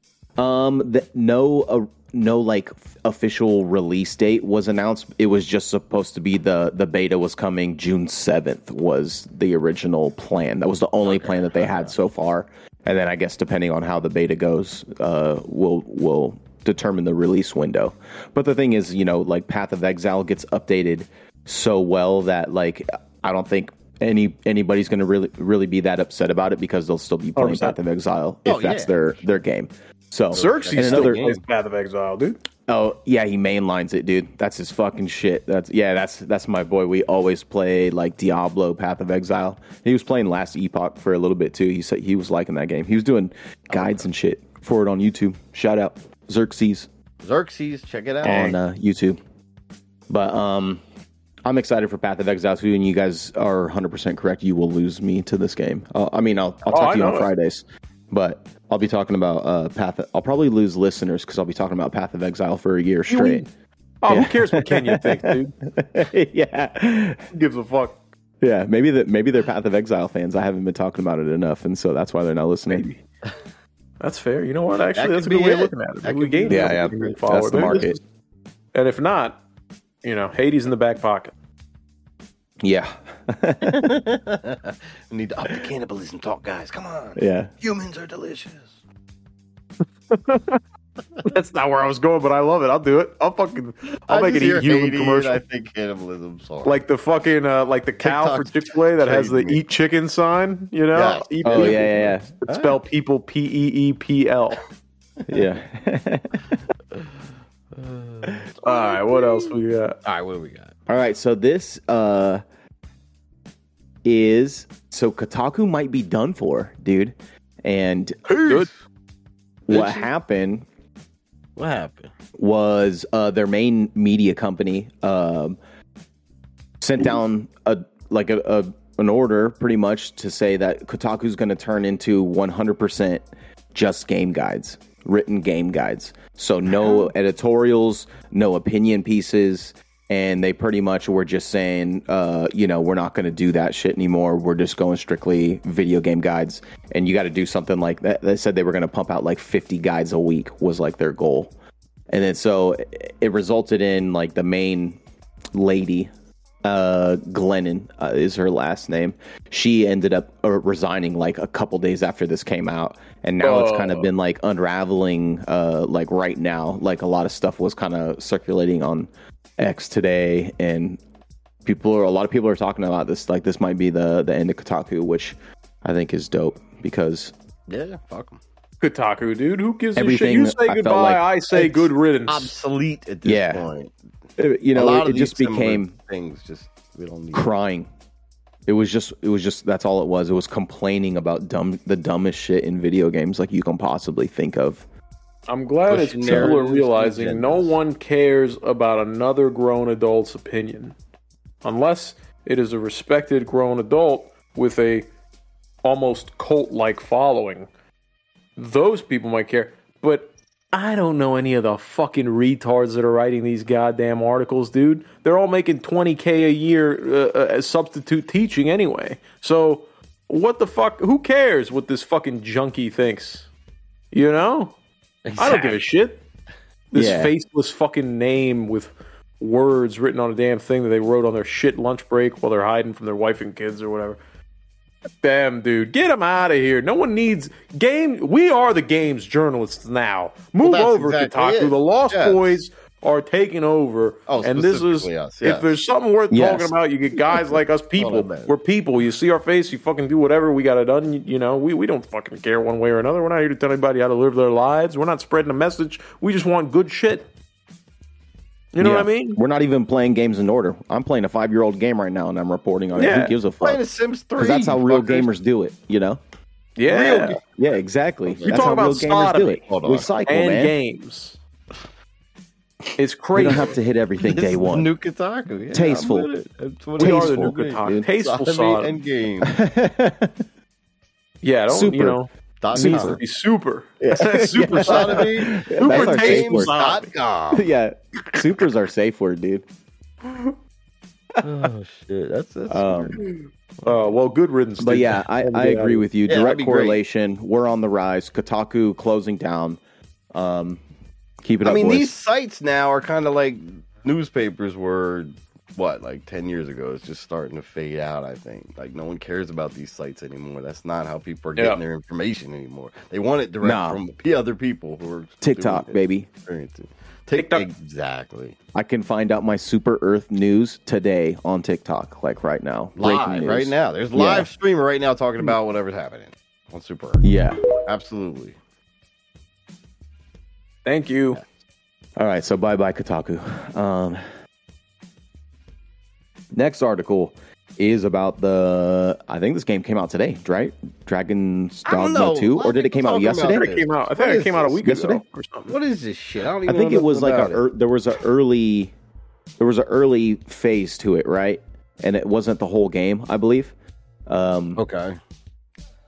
No official release date was announced. It was just supposed to be the beta was coming June 7th was the original plan. That was the only plan that they had so far. And then I guess depending on how the beta goes, we'll determine the release window. But the thing is, Path of Exile gets updated so well that I don't think anybody's going to really be that upset about it, because they'll still be playing Path of Exile if that's their game. So Xerxes still plays Path of Exile, dude. Oh yeah, he mainlines it, dude. That's his fucking shit. That's my boy. We always play Diablo, Path of Exile. He was playing Last Epoch for a little bit too. He said he was liking that game. He was doing guides and shit for it on YouTube. Shout out Xerxes, check it out on YouTube. But I'm excited for Path of Exile 2, and you guys are 100% correct. You will lose me to this game. I'll talk to you on Fridays. But I'll be talking about I'll probably lose listeners because I'll be talking about Path of Exile for a year straight. Who cares what Kenya thinks, dude? Yeah. Who gives a fuck? Yeah, maybe they're Path of Exile fans. I haven't been talking about it enough, and so that's why they're not listening. Maybe. That's fair. You know what? Actually, that's a good way of looking at it. We gained that's the market. And if not, Hades in the back pocket. Yeah. We need to up the cannibalism talk, guys. Come on. Yeah. Humans are delicious. That's not where I was going, but I love it. I'll do it. I'll make an eat human commercial. I think cannibalism's hard. Like the fucking like the cow for Chick-fil-A that has the eat chicken sign, Yeah. Eat people. Yeah. It's spell people Peepl. Yeah. All right, what else we got? All right, what do we got? All right, so this Kotaku might be done for, dude. And what happened was their main media company sent down an order pretty much to say that Kotaku's going to turn into 100% just game guides, written game guides. So no editorials, no opinion pieces. And they pretty much were just saying, we're not going to do that shit anymore. We're just going strictly video game guides. And you got to do something like that. They said they were going to pump out like 50 guides a week was like their goal. And then so it resulted in like the main lady, Glennon is her last name. She ended up resigning like a couple days after this came out. And now it's kind of been like unraveling like right now. Like a lot of stuff was kind of circulating on X today, and a lot of people are talking about this. Like this might be the end of Kotaku, which I think is dope because fuck them. Kotaku, dude. Who gives a shit? You say goodbye, I say good riddance. Obsolete at this point. It just became things. Just we don't need crying. It was just that's all it was. It was complaining about the dumbest shit in video games like you can possibly think of. I'm glad it's people are realizing no one cares about another grown adult's opinion. Unless it is a respected grown adult with a almost cult-like following. Those people might care. But I don't know any of the fucking retards that are writing these goddamn articles, dude. They're all making $20K a year as substitute teaching anyway. So, what the fuck? Who cares what this fucking junkie thinks? You know? Exactly. I don't give a shit. This faceless fucking name with words written on a damn thing that they wrote on their shit lunch break while they're hiding from their wife and kids or whatever. Damn, dude. Get them out of here. No one needs game. We are the games journalists now. Move over, Kotaku. The Lost Boys are taking over. And this is, if there's something worth talking about, you get guys like us people. We're people. You see our face, you fucking do whatever we got it done. We don't fucking care one way or another. We're not here to tell anybody how to live their lives. We're not spreading a message. We just want good shit. You know what I mean? We're not even playing games in order. I'm playing a 5-year-old game right now, and I'm reporting on it. Who gives a fuck? Playing Sims 3. That's how real gamers do it, Yeah. Yeah, exactly. You're talking about gamers do it. We cycle, and man. games. It's crazy. We don't have to hit everything day one. New Kotaku. Yeah, tasteful. We are the new Kotaku. Tasteful sod. And game. Don't, super. Needs to be super. Yeah. Super sodomy. Super tasteful.com. Yeah. Supers are safe word, dude. Oh shit. That's well, good riddance. But yeah, I agree with you. Direct correlation. Great. We're on the rise. Kotaku closing down. Keep it up. I mean, boys. these sites now are kind of like newspapers were. What, like 10 years ago? It's just starting to fade out, I think. Like, no one cares about these sites anymore. That's not how people are getting their information anymore. They want it direct from other people who are TikTok, baby. TikTok. Exactly. I can find out my Super Earth news today on TikTok, like right now. Live, right now. There's a live streamer right now talking about whatever's happening on Super Earth. Yeah. Absolutely. Thank you. All right, so bye-bye, Kotaku. Next article is about I think this game came out today, right? Dragon's Dogma 2? Or did it came out yesterday? I think it came out a week ago or something. What is this shit? I don't even know. I think it was like there was an early phase to it, right? And it wasn't the whole game, I believe. Okay.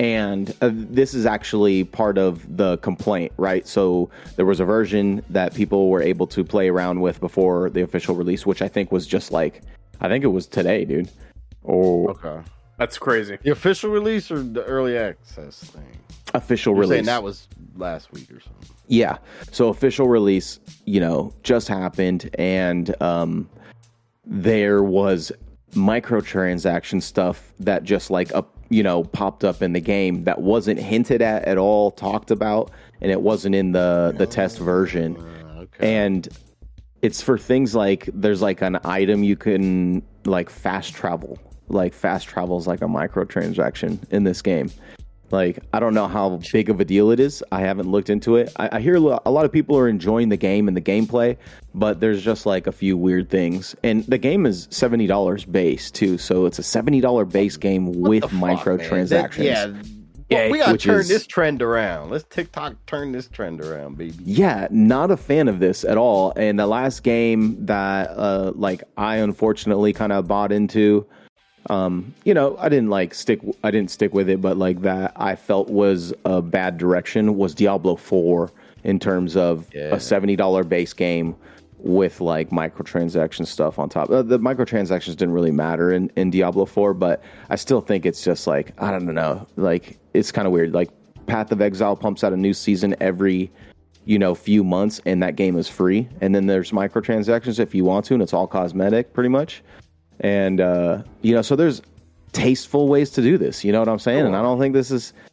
And this is actually part of the complaint, right? So there was a version that people were able to play around with before the official release, which I think was just like, I think it was today, dude. Oh, okay. That's crazy. The official release or the early access thing? Official release. Saying that was last week or something. Yeah. So official release, just happened, and there was microtransaction stuff that just like popped up in the game that wasn't hinted at all, talked about, and it wasn't in the test version. Okay. And it's for things like there's like an item you can like fast travel. Like fast travel is like a microtransaction in this game. Like, I don't know how big of a deal it is. I haven't looked into it. I hear a lot of people are enjoying the game and the gameplay, but there's just like a few weird things. And the game is $70 base too, so it's a $70 base game with microtransactions. We gotta turn this trend around. Let's TikTok turn this trend around, baby. Yeah, not a fan of this at all. And the last game that I unfortunately kind of bought into, I didn't stick with it, but like that I felt was a bad direction was Diablo 4 in terms of a $70 base game with like microtransaction stuff on top. The microtransactions didn't really matter in Diablo 4, but I still think it's just like, I don't know, like it's kind of weird. Like Path of Exile pumps out a new season every few months, and that game is free, and then there's microtransactions if you want to, and it's all cosmetic pretty much. And, so there's tasteful ways to do this. You know what I'm saying? And I don't think this is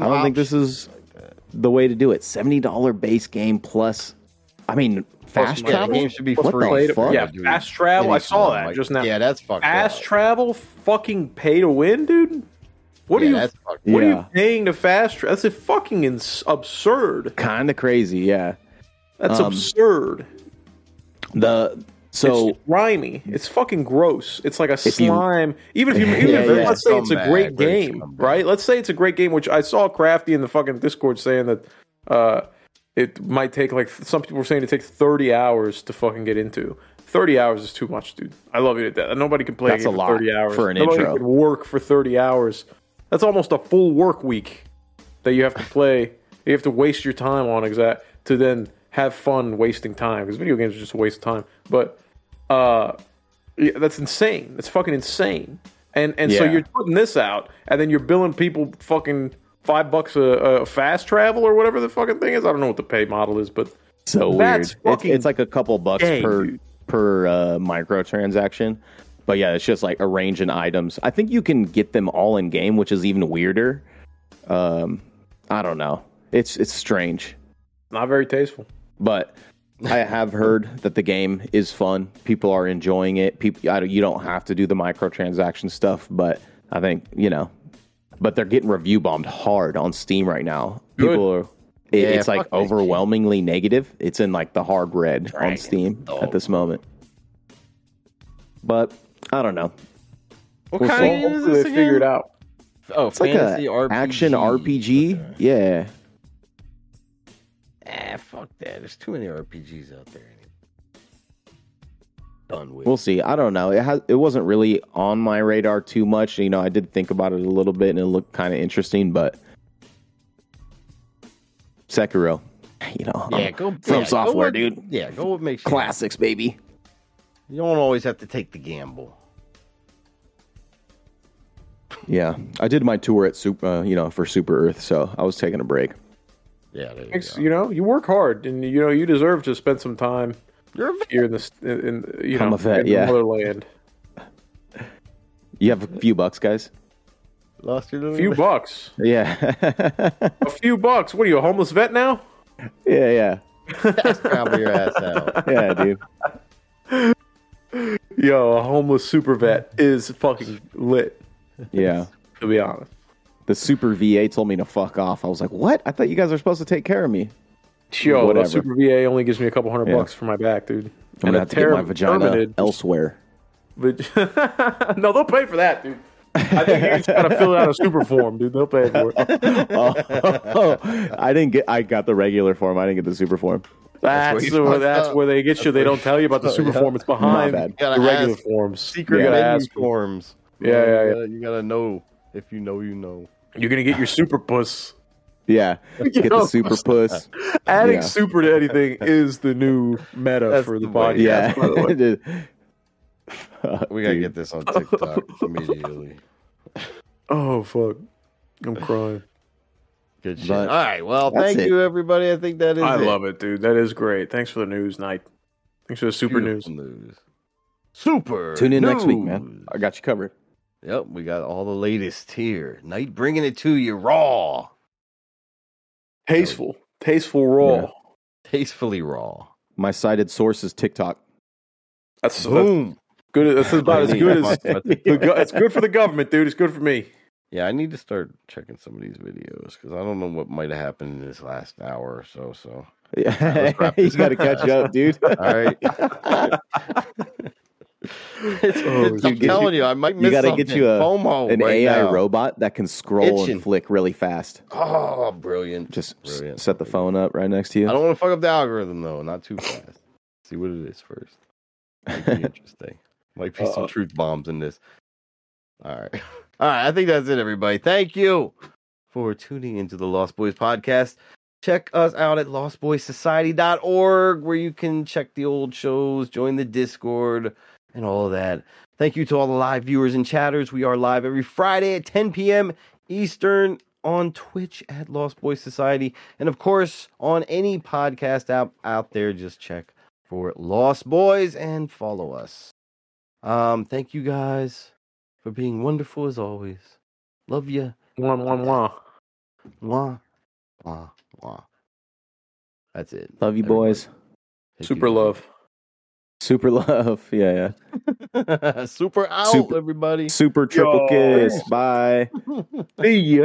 the way to do it. $70 base game plus, fast travel? Game should be free. Fast travel. I saw that just now. Yeah, that's fucked fast travel, fucking pay to win, dude? What are you paying to fast travel? That's a fucking absurd. Kind of crazy, yeah. That's absurd. So it's grimy. It's fucking gross. It's like a slime. Even if let's say it's a great game, right? Let's say it's a great game, which I saw Crafty in the fucking Discord saying that it might take like some people were saying it takes 30 hours to fucking get into. 30 hours is too much, dude. I love you to death. Nobody can play a game for 30 hours. For an Nobody intro. can work for 30 hours. That's almost a full work week that you have to play. You have to waste your time on to then have fun wasting time, because video games are just a waste of time. But that's insane. That's fucking insane. And so you're putting this out, and then you're billing people fucking $5 a fast travel or whatever the fucking thing is. I don't know what the pay model is, but so that's weird. It's like a couple bucks per microtransaction. But yeah, it's just like arranging items. I think you can get them all in game, which is even weirder. I don't know. It's strange. Not very tasteful. But I have heard that the game is fun. People are enjoying it. You don't have to do the microtransaction stuff, but I think, but they're getting review bombed hard on Steam right now. People are, it's like overwhelmingly negative. It's in like the hard red on Steam at this moment. But I don't know. What kind of game is this again? Figure it out. Oh, it's like an action RPG. Okay. Yeah. Fuck that. There's too many RPGs out there. Done with. We'll see. I don't know. It wasn't really on my radar too much. I did think about it a little bit, and it looked kind of interesting, but Sekiro, go From Software, dude. Yeah, go what makes classics, baby. You don't always have to take the gamble. Yeah, I did my tour at for Super Earth, so I was taking a break. Yeah, you work hard, and you deserve to spend some time here in I'm a vet, the motherland. You have a few bucks, guys. Lost your little few bucks. Yeah, a few bucks. What are you, a homeless vet now? Yeah. Travel your ass out. Yeah, dude. Yo, a homeless super vet is fucking lit. Yeah, to be honest. The super VA told me to fuck off. I was like, what? I thought you guys were supposed to take care of me. Yo, the super VA only gives me a couple $100 for my back, dude. I'm gonna have to get my vagina elsewhere. But no, they'll pay for that, dude. I think you just gotta fill out a super form, dude. They'll pay for it. I got the regular form. I didn't get the super form. That's where they get you. They don't tell you about the super form. It's behind the regular forms. Secret menu forms. Yeah. You gotta know. If you know, you know. You're gonna get your super puss. Yeah, get the super puss. Adding super to anything is the new meta for the podcast. Yeah, by the way. We gotta get this on TikTok immediately. Oh fuck, I'm crying. Good shit. All right, well, thank you, everybody. I think that is. I love it, dude. That is great. Thanks for the news, Knight. Thanks for the super news. Super. Tune in next week, man. I got you covered. Yep, we got all the latest here. Knight bringing it to you raw. Tasteful raw. Yeah. Tastefully raw. My cited source is TikTok. That's boom. Good. That's about as good as it's good for the government, dude. It's good for me. Yeah, I need to start checking some of these videos because I don't know what might have happened in this last hour or so. So yeah, he's got to catch up, dude. All right. I'm telling you, I might miss something. You got to get you an AI robot that can scroll and flick really fast. Oh, brilliant. Just set the phone up right next to you. I don't want to fuck up the algorithm, though. Not too fast. See what it is first. Might be interesting. Might be some truth bombs in this. All right. All right. I think that's it, everybody. Thank you for tuning into the Lost Boys podcast. Check us out at lostboysociety.org, where you can check the old shows, join the Discord, and all of that. Thank you to all the live viewers and chatters. We are live every Friday at 10 p.m. Eastern on Twitch at Lost Boys Society. And, of course, on any podcast app out there, just check for Lost Boys and follow us. Thank you guys for being wonderful as always. Love you. Mwah, mwah, mwah. Mwah, mwah, mwah. That's it. Love you, boys. Super love. Super love. Yeah. Super out, everybody. Super triple kiss. Bye. See ya.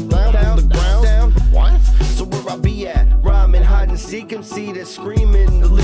See that screaming.